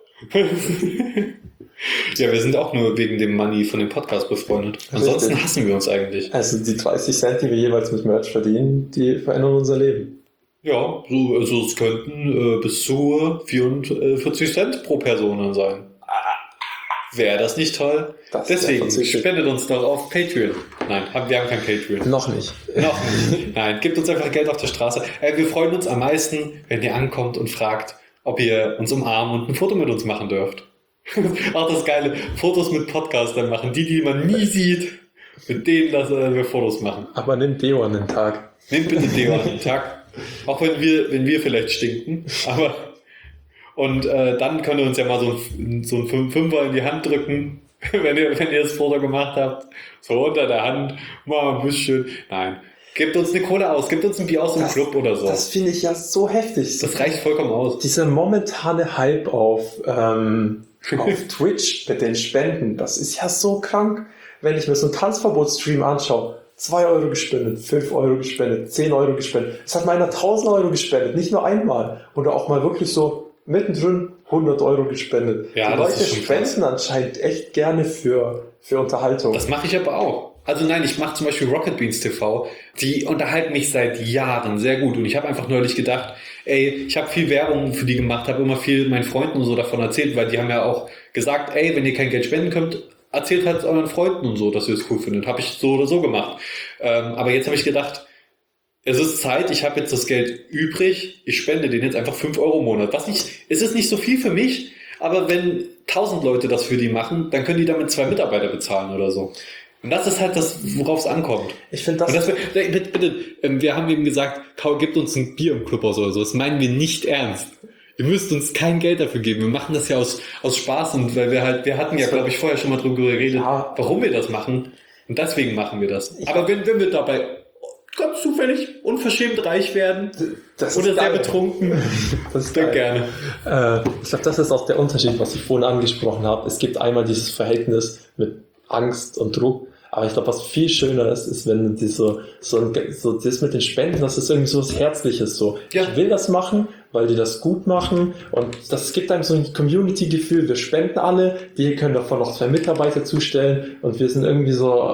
Ja, wir sind auch nur wegen dem Money von dem Podcast befreundet. Ansonsten Richtig. hassen wir uns eigentlich. Also die 30 Cent, die wir jeweils mit Merch verdienen, die verändern unser Leben. Ja, so, also es könnten bis zu 44 Cent pro Person dann sein. Wäre das nicht toll? Das wär Deswegen tatsächlich- spendet uns doch auf Patreon. Nein, wir haben kein Patreon. Noch nicht. Noch nicht. Nein, gebt uns einfach Geld auf der Straße. Wir freuen uns am meisten, wenn ihr ankommt und fragt, ob ihr uns umarmen und ein Foto mit uns machen dürft. Auch das geile, Fotos mit Podcastern machen. Die man nie sieht, mit denen lassen wir Fotos machen. Aber nimm Deo an den Tag. Nehmt bitte Deo an den Tag. Auch wenn wir vielleicht stinken. Aber und dann könnt ihr uns ja mal so ein Fünfer in die Hand drücken, wenn ihr das Foto gemacht habt. So unter der Hand. Mal ein bisschen. Nein. Gebt uns eine Kohle aus, gebt uns ein Bier aus dem Club oder so. Das finde ich ja so heftig. Das reicht vollkommen aus. Dieser momentane Hype auf Twitch mit den Spenden, das ist ja so krank. Wenn ich mir so einen Tanzverbot-Stream anschaue, 2 Euro gespendet, 5 Euro gespendet, 10 Euro gespendet. Es hat mal einer 1000 Euro gespendet, nicht nur einmal. Oder auch mal wirklich so mittendrin 100 Euro gespendet. Ja, die das Leute ist schon krass. spenden anscheinend echt gerne für Unterhaltung. Das mache ich aber auch. Also nein, ich mache zum Beispiel Rocket Beans TV. Die unterhalten mich seit Jahren sehr gut. Und ich habe einfach neulich gedacht, ich habe viel Werbung für die gemacht, habe immer viel meinen Freunden und so davon erzählt, weil die haben ja auch gesagt, wenn ihr kein Geld spenden könnt, erzählt halt euren Freunden und so, dass ihr es cool findet. Habe ich so oder so gemacht. Aber jetzt habe ich gedacht, es ist Zeit, ich habe jetzt das Geld übrig, ich spende denen jetzt einfach 5 Euro im Monat. Es ist nicht so viel für mich, aber wenn 1000 Leute das für die machen, dann können die damit 2 Mitarbeiter bezahlen oder so. Und das ist halt das, worauf es ankommt. Ich finde Und das... bitte, wir haben eben gesagt, gebt uns ein Bier im Clubhaus oder so. Das meinen wir nicht ernst. Ihr müsst uns kein Geld dafür geben. Wir machen das ja aus Spaß und weil wir hatten ja, glaube ich, vorher schon mal drüber geredet, Ja. warum wir das machen. Und deswegen machen wir das. Aber wenn wir dabei ganz zufällig unverschämt reich werden Das oder ist sehr geil. betrunken, Das ist dann geil. gerne. Ich glaube, das ist auch der Unterschied, was ich vorhin angesprochen habe. Es gibt einmal dieses Verhältnis mit Angst und Druck, aber ich glaube, was viel schöner ist, wenn die so das mit den Spenden, das ist irgendwie so was Herzliches so. Ja. Ich will das machen, weil die das gut machen und das gibt einem so ein Community-Gefühl. Wir spenden alle, wir können davon noch 2 Mitarbeiter zustellen und wir sind irgendwie so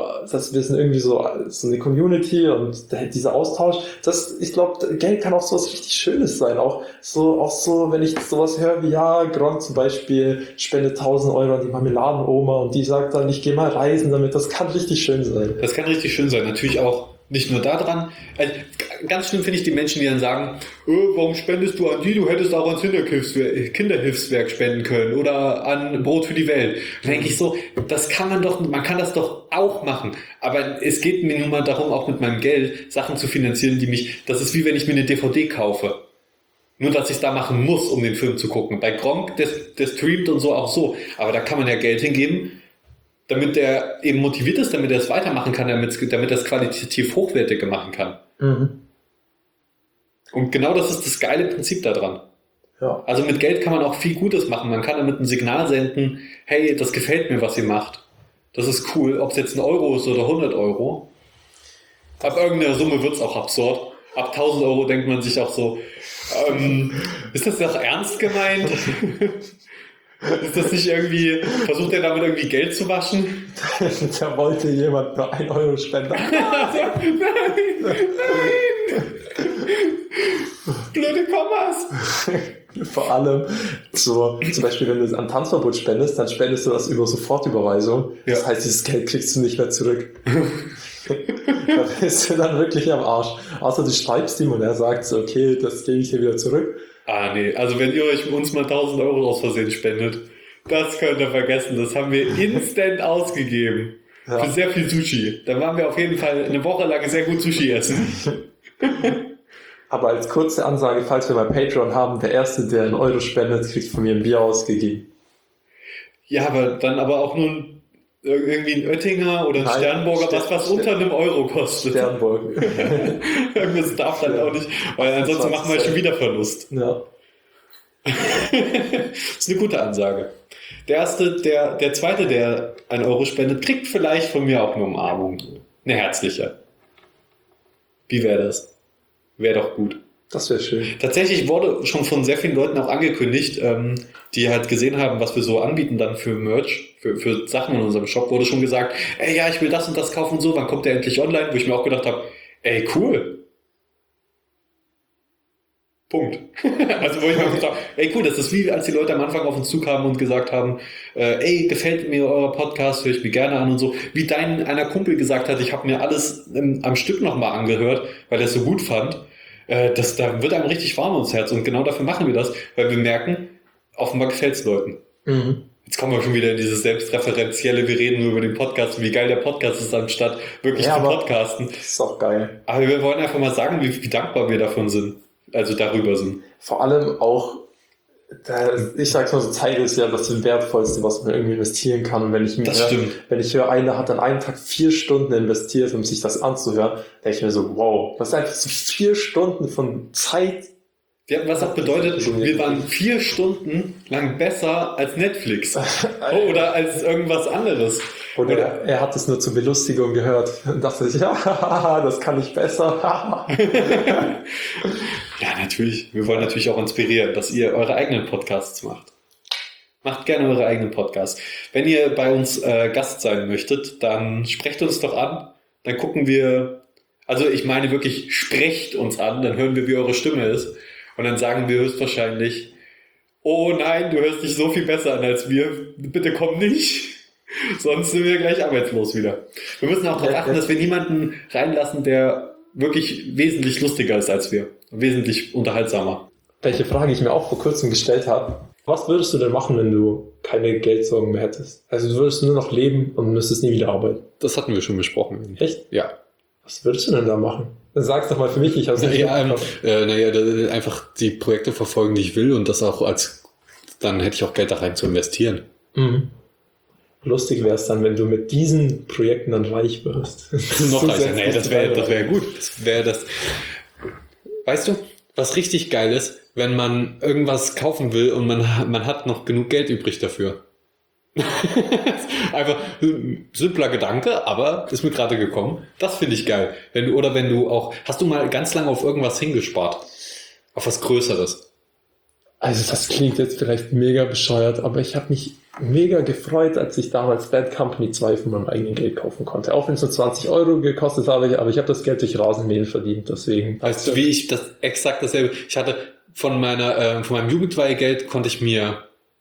eine Community und dieser Austausch, ich glaube, Geld kann auch so was richtig Schönes sein. Auch so, wenn ich sowas höre wie, Gronk zum Beispiel spendet 1000 Euro an die Marmeladenoma und die sagt dann, ich gehe mal reisen damit, das kann richtig schön sein. Das kann richtig schön sein. Natürlich auch nicht nur daran. Also, ganz schlimm finde ich die Menschen, die dann sagen, warum spendest du an die? Du hättest auch ans Kinderhilfswerk spenden können oder an Brot für die Welt. Da denke ich so, man kann das doch auch machen. Aber es geht mir nun mal darum, auch mit meinem Geld Sachen zu finanzieren, das ist wie wenn ich mir eine DVD kaufe. Nur, dass ich es da machen muss, um den Film zu gucken. Bei Gronk, der streamt und so auch so. Aber da kann man ja Geld hingeben, damit der eben motiviert ist, damit er es weitermachen kann, damit er es qualitativ hochwertiger machen kann. Mhm. Und genau das ist das geile Prinzip daran. Ja. Also mit Geld kann man auch viel Gutes machen. Man kann damit ein Signal senden, hey, das gefällt mir, was ihr macht. Das ist cool, ob es jetzt 1 Euro ist oder 100 Euro. Ab irgendeiner Summe wird es auch absurd. Ab 1000 Euro denkt man sich auch so, ist das doch ernst gemeint? Ist das nicht irgendwie, versucht er damit irgendwie Geld zu waschen? Da wollte jemand nur 1 Euro spenden. Nein! Blöde Kommas! Vor allem, so, zum Beispiel, wenn du an Tanzverbot spendest, dann spendest du das über Sofortüberweisung. Das Ja. heißt, dieses Geld kriegst du nicht mehr zurück. Da bist du dann wirklich am Arsch. Außer du schreibst ihm und er sagt so, okay, das gebe ich dir wieder zurück. Nee, also wenn ihr uns mal 1000 Euro aus Versehen spendet, das könnt ihr vergessen. Das haben wir instant ausgegeben. Ja. Für sehr viel Sushi. Da waren wir auf jeden Fall eine Woche lang sehr gut Sushi essen. Aber als kurze Ansage, falls wir mal Patreon haben, der Erste, der 1 Euro spendet, kriegt von mir ein Bier ausgegeben. Ja, aber auch nur irgendwie ein Oettinger oder ein Nein, Sternburger, was unter einem Euro kostet. Sternburg. Irgendwas darf dann auch nicht, weil ansonsten 28 machen wir schon wieder Verlust. Ja. Das ist eine gute Ansage. Der zweite, der 1 Euro spendet, kriegt vielleicht von mir auch eine Umarmung. Eine herzliche. Wie wäre das? Wäre doch gut. Das wäre schön. Tatsächlich wurde schon von sehr vielen Leuten auch angekündigt, die halt gesehen haben, was wir so anbieten dann für Merch, für Sachen in unserem Shop, wurde schon gesagt, ey, ja, ich will das und das kaufen und so, wann kommt der endlich online? Wo ich mir auch gedacht habe, ey, cool. Punkt. Also wo ich mir gesagt habe, ey, cool, das ist wie, als die Leute am Anfang auf uns zukamen und gesagt haben, ey, gefällt mir euer Podcast, höre ich mir gerne an und so. Wie einer Kumpel gesagt hat, ich habe mir alles am Stück nochmal angehört, weil er es so gut fand. Da wird einem richtig warm ums Herz und genau dafür machen wir das, weil wir merken, offenbar gefällt es Leuten. Mhm. Jetzt kommen wir schon wieder in dieses Selbstreferenzielle, wir reden nur über den Podcast, wie geil der Podcast ist, anstatt wirklich zu podcasten. Das ist auch geil. Aber wir wollen einfach mal sagen, wie dankbar wir davon sind, also darüber sind. Vor allem auch, ich sag's mal so, Zeit ist ja das Wertvollste, was man irgendwie investieren kann. Und wenn ich höre, einer hat an einem Tag 4 Stunden investiert, um sich das anzuhören, denke ich mir so, wow, das sind einfach so 4 Stunden von Zeit. Ja, was auch bedeutet, wir waren 4 Stunden lang besser als Netflix oder als irgendwas anderes. Und er hat es nur zur Belustigung gehört und dachte sich, ja, das kann ich besser. Ja, natürlich. Wir wollen natürlich auch inspirieren, dass ihr eure eigenen Podcasts macht. Macht gerne eure eigenen Podcasts. Wenn ihr bei uns Gast sein möchtet, dann sprecht uns doch an. Dann gucken wir, also ich meine wirklich, sprecht uns an, dann hören wir, wie eure Stimme ist. Und dann sagen wir höchstwahrscheinlich, oh nein, du hörst dich so viel besser an als wir, bitte komm nicht, sonst sind wir gleich arbeitslos wieder. Wir müssen auch darauf achten, dass wir niemanden reinlassen, der wirklich wesentlich lustiger ist als wir, wesentlich unterhaltsamer. Welche Frage ich mir auch vor kurzem gestellt habe, was würdest du denn machen, wenn du keine Geldsorgen mehr hättest? Also du würdest nur noch leben und müsstest nie wieder arbeiten. Das hatten wir schon besprochen. Echt? Ja. Was würdest du denn da machen? Sag's doch mal für mich, ich hab's nicht einfach die Projekte verfolgen, die ich will und das auch dann hätte ich auch Geld da rein zu investieren. Mhm. Lustig wäre es dann, wenn du mit diesen Projekten dann reich wirst. Noch reicher. Nee, das wäre gut. Das wäre das. Weißt du, was richtig geil ist, wenn man irgendwas kaufen will und man hat noch genug Geld übrig dafür. Einfach ein simpler Gedanke, aber ist mir gerade gekommen. Das finde ich geil. Wenn du auch, hast du mal ganz lange auf irgendwas hingespart? Auf was Größeres? Also das klingt jetzt vielleicht mega bescheuert, aber ich habe mich mega gefreut, als ich damals Bad Company 2 von meinem eigenen Geld kaufen konnte. Auch wenn es nur 20 Euro gekostet habe, aber ich habe das Geld durch Rasenmähen verdient, deswegen. Weißt du, wie ich das exakt dasselbe, ich hatte von meinem Jugendweihgeld konnte ich mir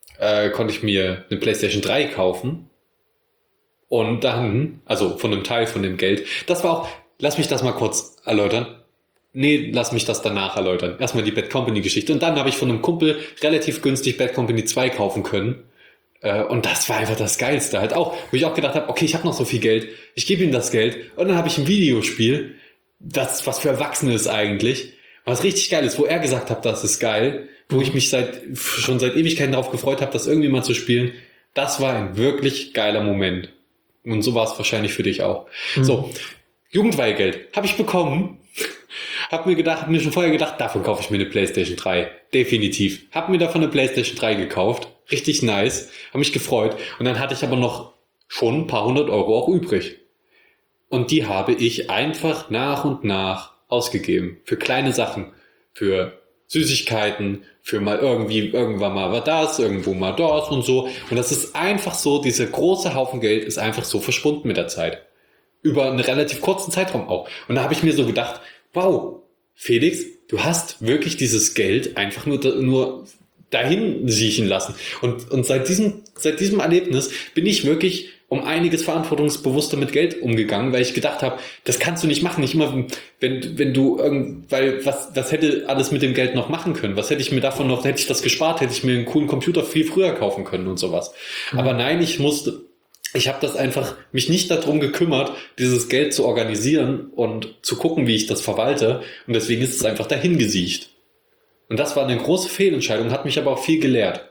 eine PlayStation 3 kaufen und dann, also von einem Teil von dem Geld, das war auch, lass mich das mal kurz erläutern. Nee, lass mich das danach erläutern. Erstmal die Bad Company Geschichte und dann habe ich von einem Kumpel relativ günstig Bad Company 2 kaufen können und das war einfach das Geilste halt auch, wo ich auch gedacht habe, okay, ich habe noch so viel Geld, ich gebe ihm das Geld und dann habe ich ein Videospiel, das was für Erwachsene ist eigentlich, was richtig geil ist, wo er gesagt hat, das ist geil, wo ich mich schon seit Ewigkeiten darauf gefreut habe, das irgendwie mal zu spielen. Das war ein wirklich geiler Moment. Und so war es wahrscheinlich für dich auch. Mhm. So, Jugendweihgeld habe ich bekommen. Hab mir schon vorher gedacht, davon kaufe ich mir eine PlayStation 3. Definitiv. Hab mir davon eine PlayStation 3 gekauft. Richtig nice. Hab mich gefreut. Und dann hatte ich aber noch schon ein paar 100 Euro auch übrig. Und die habe ich einfach nach und nach ausgegeben. Für kleine Sachen. Für Süßigkeiten, für mal irgendwann mal war das, irgendwo mal das und so. Und das ist einfach so, dieser große Haufen Geld ist einfach so verschwunden mit der Zeit. Über einen relativ kurzen Zeitraum auch. Und da habe ich mir so gedacht, wow, Felix, du hast wirklich dieses Geld einfach nur dahin siechen lassen. Und seit diesem Erlebnis bin ich wirklich um einiges verantwortungsbewusster mit Geld umgegangen, weil ich gedacht habe, das kannst du nicht machen. Nicht immer, wenn du weil was hätte alles mit dem Geld noch machen können? Was hätte ich mir davon noch, hätte ich das gespart, hätte ich mir einen coolen Computer viel früher kaufen können und sowas. Mhm. Aber nein, ich habe das einfach mich nicht darum gekümmert, dieses Geld zu organisieren und zu gucken, wie ich das verwalte. Und deswegen ist es einfach dahin gesiecht. Und das war eine große Fehlentscheidung, hat mich aber auch viel gelehrt.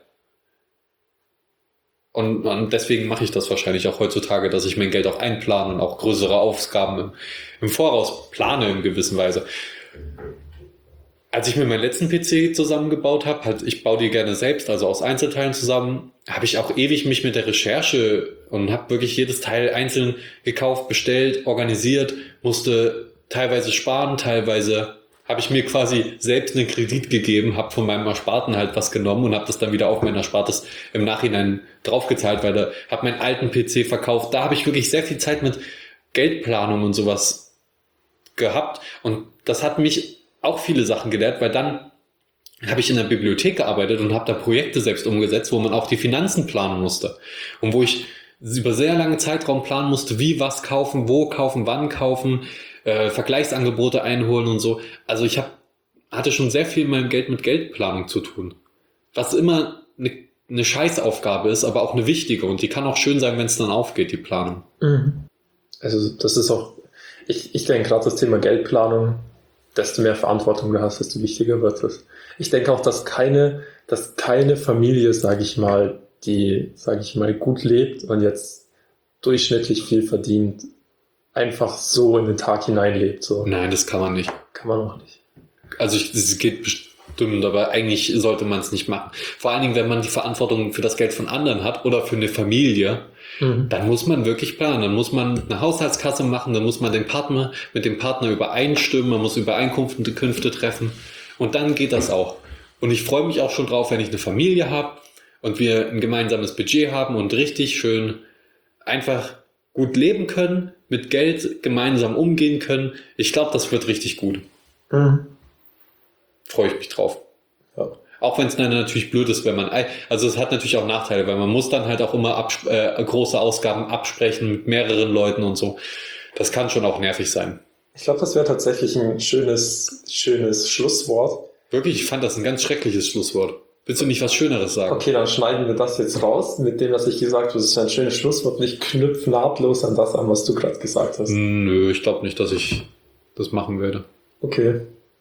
Und deswegen mache ich das wahrscheinlich auch heutzutage, dass ich mein Geld auch einplane und auch größere Ausgaben im Voraus plane in gewisser Weise. Als ich mir meinen letzten PC zusammengebaut habe, halt, ich baue die gerne selbst, also aus Einzelteilen zusammen, habe ich auch ewig mich mit der Recherche und habe wirklich jedes Teil einzeln gekauft, bestellt, organisiert, musste teilweise sparen, teilweise habe ich mir quasi selbst einen Kredit gegeben, habe von meinem Ersparten halt was genommen und habe das dann wieder auf mein Erspartes im Nachhinein draufgezahlt, weil da habe meinen alten PC verkauft. Da habe ich wirklich sehr viel Zeit mit Geldplanung und sowas gehabt und das hat mich auch viele Sachen gelehrt, weil dann habe ich in der Bibliothek gearbeitet und habe da Projekte selbst umgesetzt, wo man auch die Finanzen planen musste und wo ich über sehr lange Zeitraum planen musste, wie was kaufen, wo kaufen, wann kaufen, Vergleichsangebote einholen und so. Also ich hatte schon sehr viel in meinem Geld mit Geldplanung zu tun, was immer eine Scheißaufgabe ist, aber auch eine wichtige und die kann auch schön sein, wenn es dann aufgeht, die Planung. Also das ist auch, ich denke gerade das Thema Geldplanung, desto mehr Verantwortung du hast, desto wichtiger wird es. Ich denke auch, dass keine Familie, sage ich mal, gut lebt und jetzt durchschnittlich viel verdient, einfach so in den Tag hineinlebt. So. Nein, das kann man nicht. Kann man auch nicht. Also es geht bestimmt, aber eigentlich sollte man es nicht machen. Vor allen Dingen, wenn man die Verantwortung für das Geld von anderen hat oder für eine Familie, dann muss man wirklich planen. Dann muss man eine Haushaltskasse machen, dann muss man mit dem Partner übereinstimmen, man muss Übereinkünfte treffen und dann geht das auch. Und ich freue mich auch schon drauf, wenn ich eine Familie habe und wir ein gemeinsames Budget haben und richtig schön einfach gut leben können, mit Geld gemeinsam umgehen können. Ich glaube, das wird richtig gut. Freue ich mich drauf. Ja. Auch wenn es dann natürlich blöd ist, also es hat natürlich auch Nachteile, weil man muss dann halt auch immer große Ausgaben absprechen mit mehreren Leuten und so. Das kann schon auch nervig sein. Ich glaube, das wäre tatsächlich ein schönes Schlusswort. Wirklich, ich fand das ein ganz schreckliches Schlusswort. Willst du nicht was Schöneres sagen? Okay, dann schneiden wir das jetzt raus, mit dem, was ich gesagt habe. Das ist ein schönes Schlusswort. Und ich knüpfe nahtlos an das an, was du gerade gesagt hast. Nö, ich glaube nicht, dass ich das machen werde. Okay.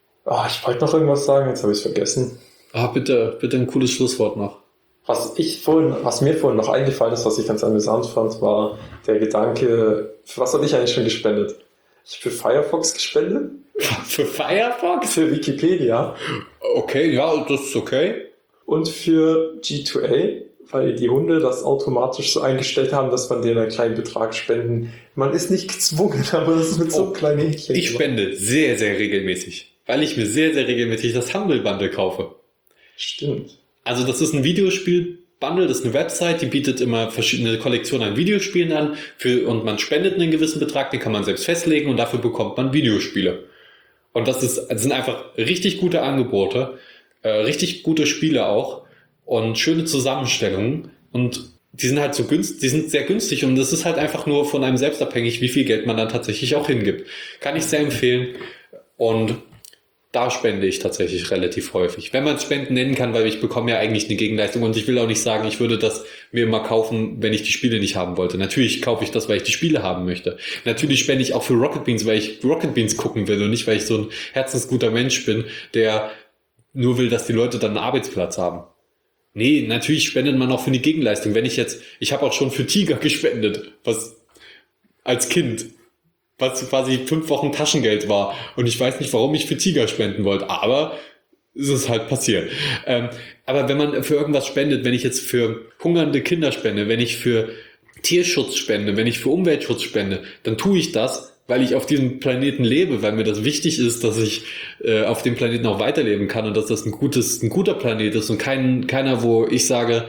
Ich wollte noch irgendwas sagen, jetzt habe ich es vergessen. Bitte ein cooles Schlusswort noch. Was mir vorhin noch eingefallen ist, was ich ganz amüsant fand, war der Gedanke, für was habe ich eigentlich schon gespendet? Ich habe für Firefox gespendet. Für Firefox? Für Wikipedia. Okay, ja, das ist okay. Und für G2A, weil die Hunde das automatisch so eingestellt haben, dass man denen einen kleinen Betrag spenden. Man ist nicht gezwungen, aber das ist mit so einem kleinen Häkchen. Ich spende sehr, sehr regelmäßig, weil ich mir sehr, sehr regelmäßig das Humble-Bundle kaufe. Stimmt. Also das ist ein Videospiel-Bundle, das ist eine Website, die bietet immer verschiedene Kollektionen an Videospielen an und man spendet einen gewissen Betrag, den kann man selbst festlegen und dafür bekommt man Videospiele. Und das sind einfach richtig gute Angebote, richtig gute Spiele auch und schöne Zusammenstellungen und die sind halt die sind sehr günstig und das ist halt einfach nur von einem selbst abhängig, wie viel Geld man dann tatsächlich auch hingibt. Kann ich sehr empfehlen und da spende ich tatsächlich relativ häufig. Wenn man es Spenden nennen kann, weil ich bekomme ja eigentlich eine Gegenleistung und ich will auch nicht sagen, ich würde das mir immer kaufen, wenn ich die Spiele nicht haben wollte. Natürlich kaufe ich das, weil ich die Spiele haben möchte. Natürlich spende ich auch für Rocket Beans, weil ich Rocket Beans gucken will und nicht, weil ich so ein herzensguter Mensch bin, der nur will, dass die Leute dann einen Arbeitsplatz haben. Nee, natürlich spendet man auch für die Gegenleistung. Ich habe auch schon für Tiger gespendet, was als Kind, was quasi 5 Wochen Taschengeld war. Und ich weiß nicht, warum ich für Tiger spenden wollte, aber es ist halt passiert. Aber wenn man für irgendwas spendet, wenn ich jetzt für hungernde Kinder spende, wenn ich für Tierschutz spende, wenn ich für Umweltschutz spende, dann tue ich das, weil ich auf diesem Planeten lebe, weil mir das wichtig ist, dass ich auf dem Planeten auch weiterleben kann und dass das ein guter Planet ist und keiner, wo ich sage,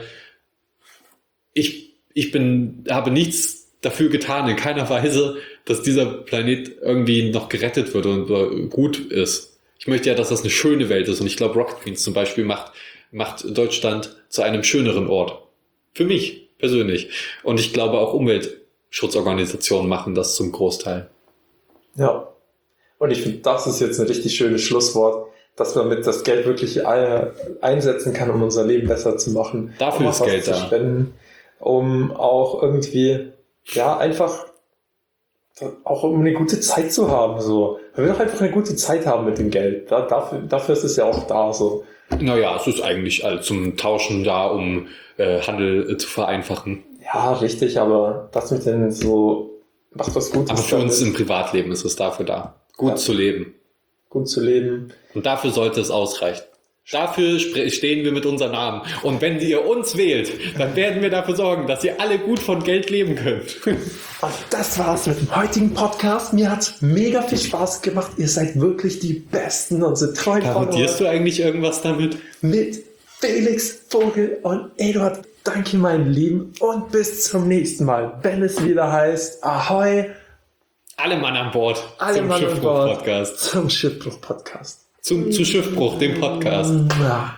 habe nichts dafür getan, in keiner Weise, dass dieser Planet irgendwie noch gerettet wird und gut ist. Ich möchte ja, dass das eine schöne Welt ist und ich glaube, Rocket Beans zum Beispiel macht Deutschland zu einem schöneren Ort. Für mich persönlich. Und ich glaube auch Umweltschutzorganisationen machen das zum Großteil. Ja. Und ich finde, das ist jetzt ein richtig schönes Schlusswort, dass man mit das Geld wirklich einsetzen kann, um unser Leben besser zu machen. Dafür ist Geld da. Spenden, um auch irgendwie, ja, einfach auch um eine gute Zeit zu haben. So. Man will doch einfach eine gute Zeit haben mit dem Geld. Dafür ist es ja auch da. So. Naja, es ist eigentlich zum Tauschen da, um Handel zu vereinfachen. Ja, richtig, aber das mit den so, macht was Gutes. Aber für uns im Privatleben ist es dafür da. Gut zu leben. gut zu leben. Und dafür sollte es ausreichen. Dafür stehen wir mit unserem Namen. Und wenn ihr uns wählt, dann werden wir dafür sorgen, dass ihr alle gut von Geld leben könnt. Und das war's mit dem heutigen Podcast. Mir hat's mega viel Spaß gemacht. Ihr seid wirklich die Besten, unsere treuen Parodierst du eigentlich irgendwas damit? Mit Felix Vogel und Eduard. Danke, mein Lieben. Und bis zum nächsten Mal, wenn es wieder heißt Ahoi. Alle Mann an Bord Alle zum Mann an Bord Schiffbruch-Podcast. Zum Schiffbruch-Podcast. Zu Schiffbruch, dem Podcast. Ja.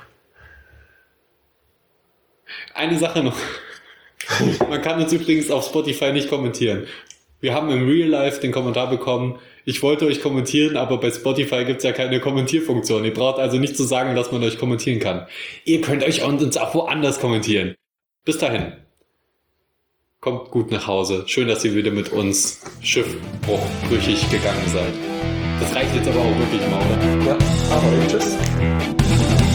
Eine Sache noch. Man kann uns übrigens auf Spotify nicht kommentieren. Wir haben im Real Life den Kommentar bekommen, ich wollte euch kommentieren, aber bei Spotify gibt es ja keine Kommentierfunktion. Ihr braucht also nicht zu sagen, dass man euch kommentieren kann. Ihr könnt euch uns auch woanders kommentieren. Bis dahin. Kommt gut nach Hause. Schön, dass ihr wieder mit uns schiffbruchbrüchig gegangen seid. Das reicht jetzt aber auch wirklich mal, oder? Ja, aber tschüss.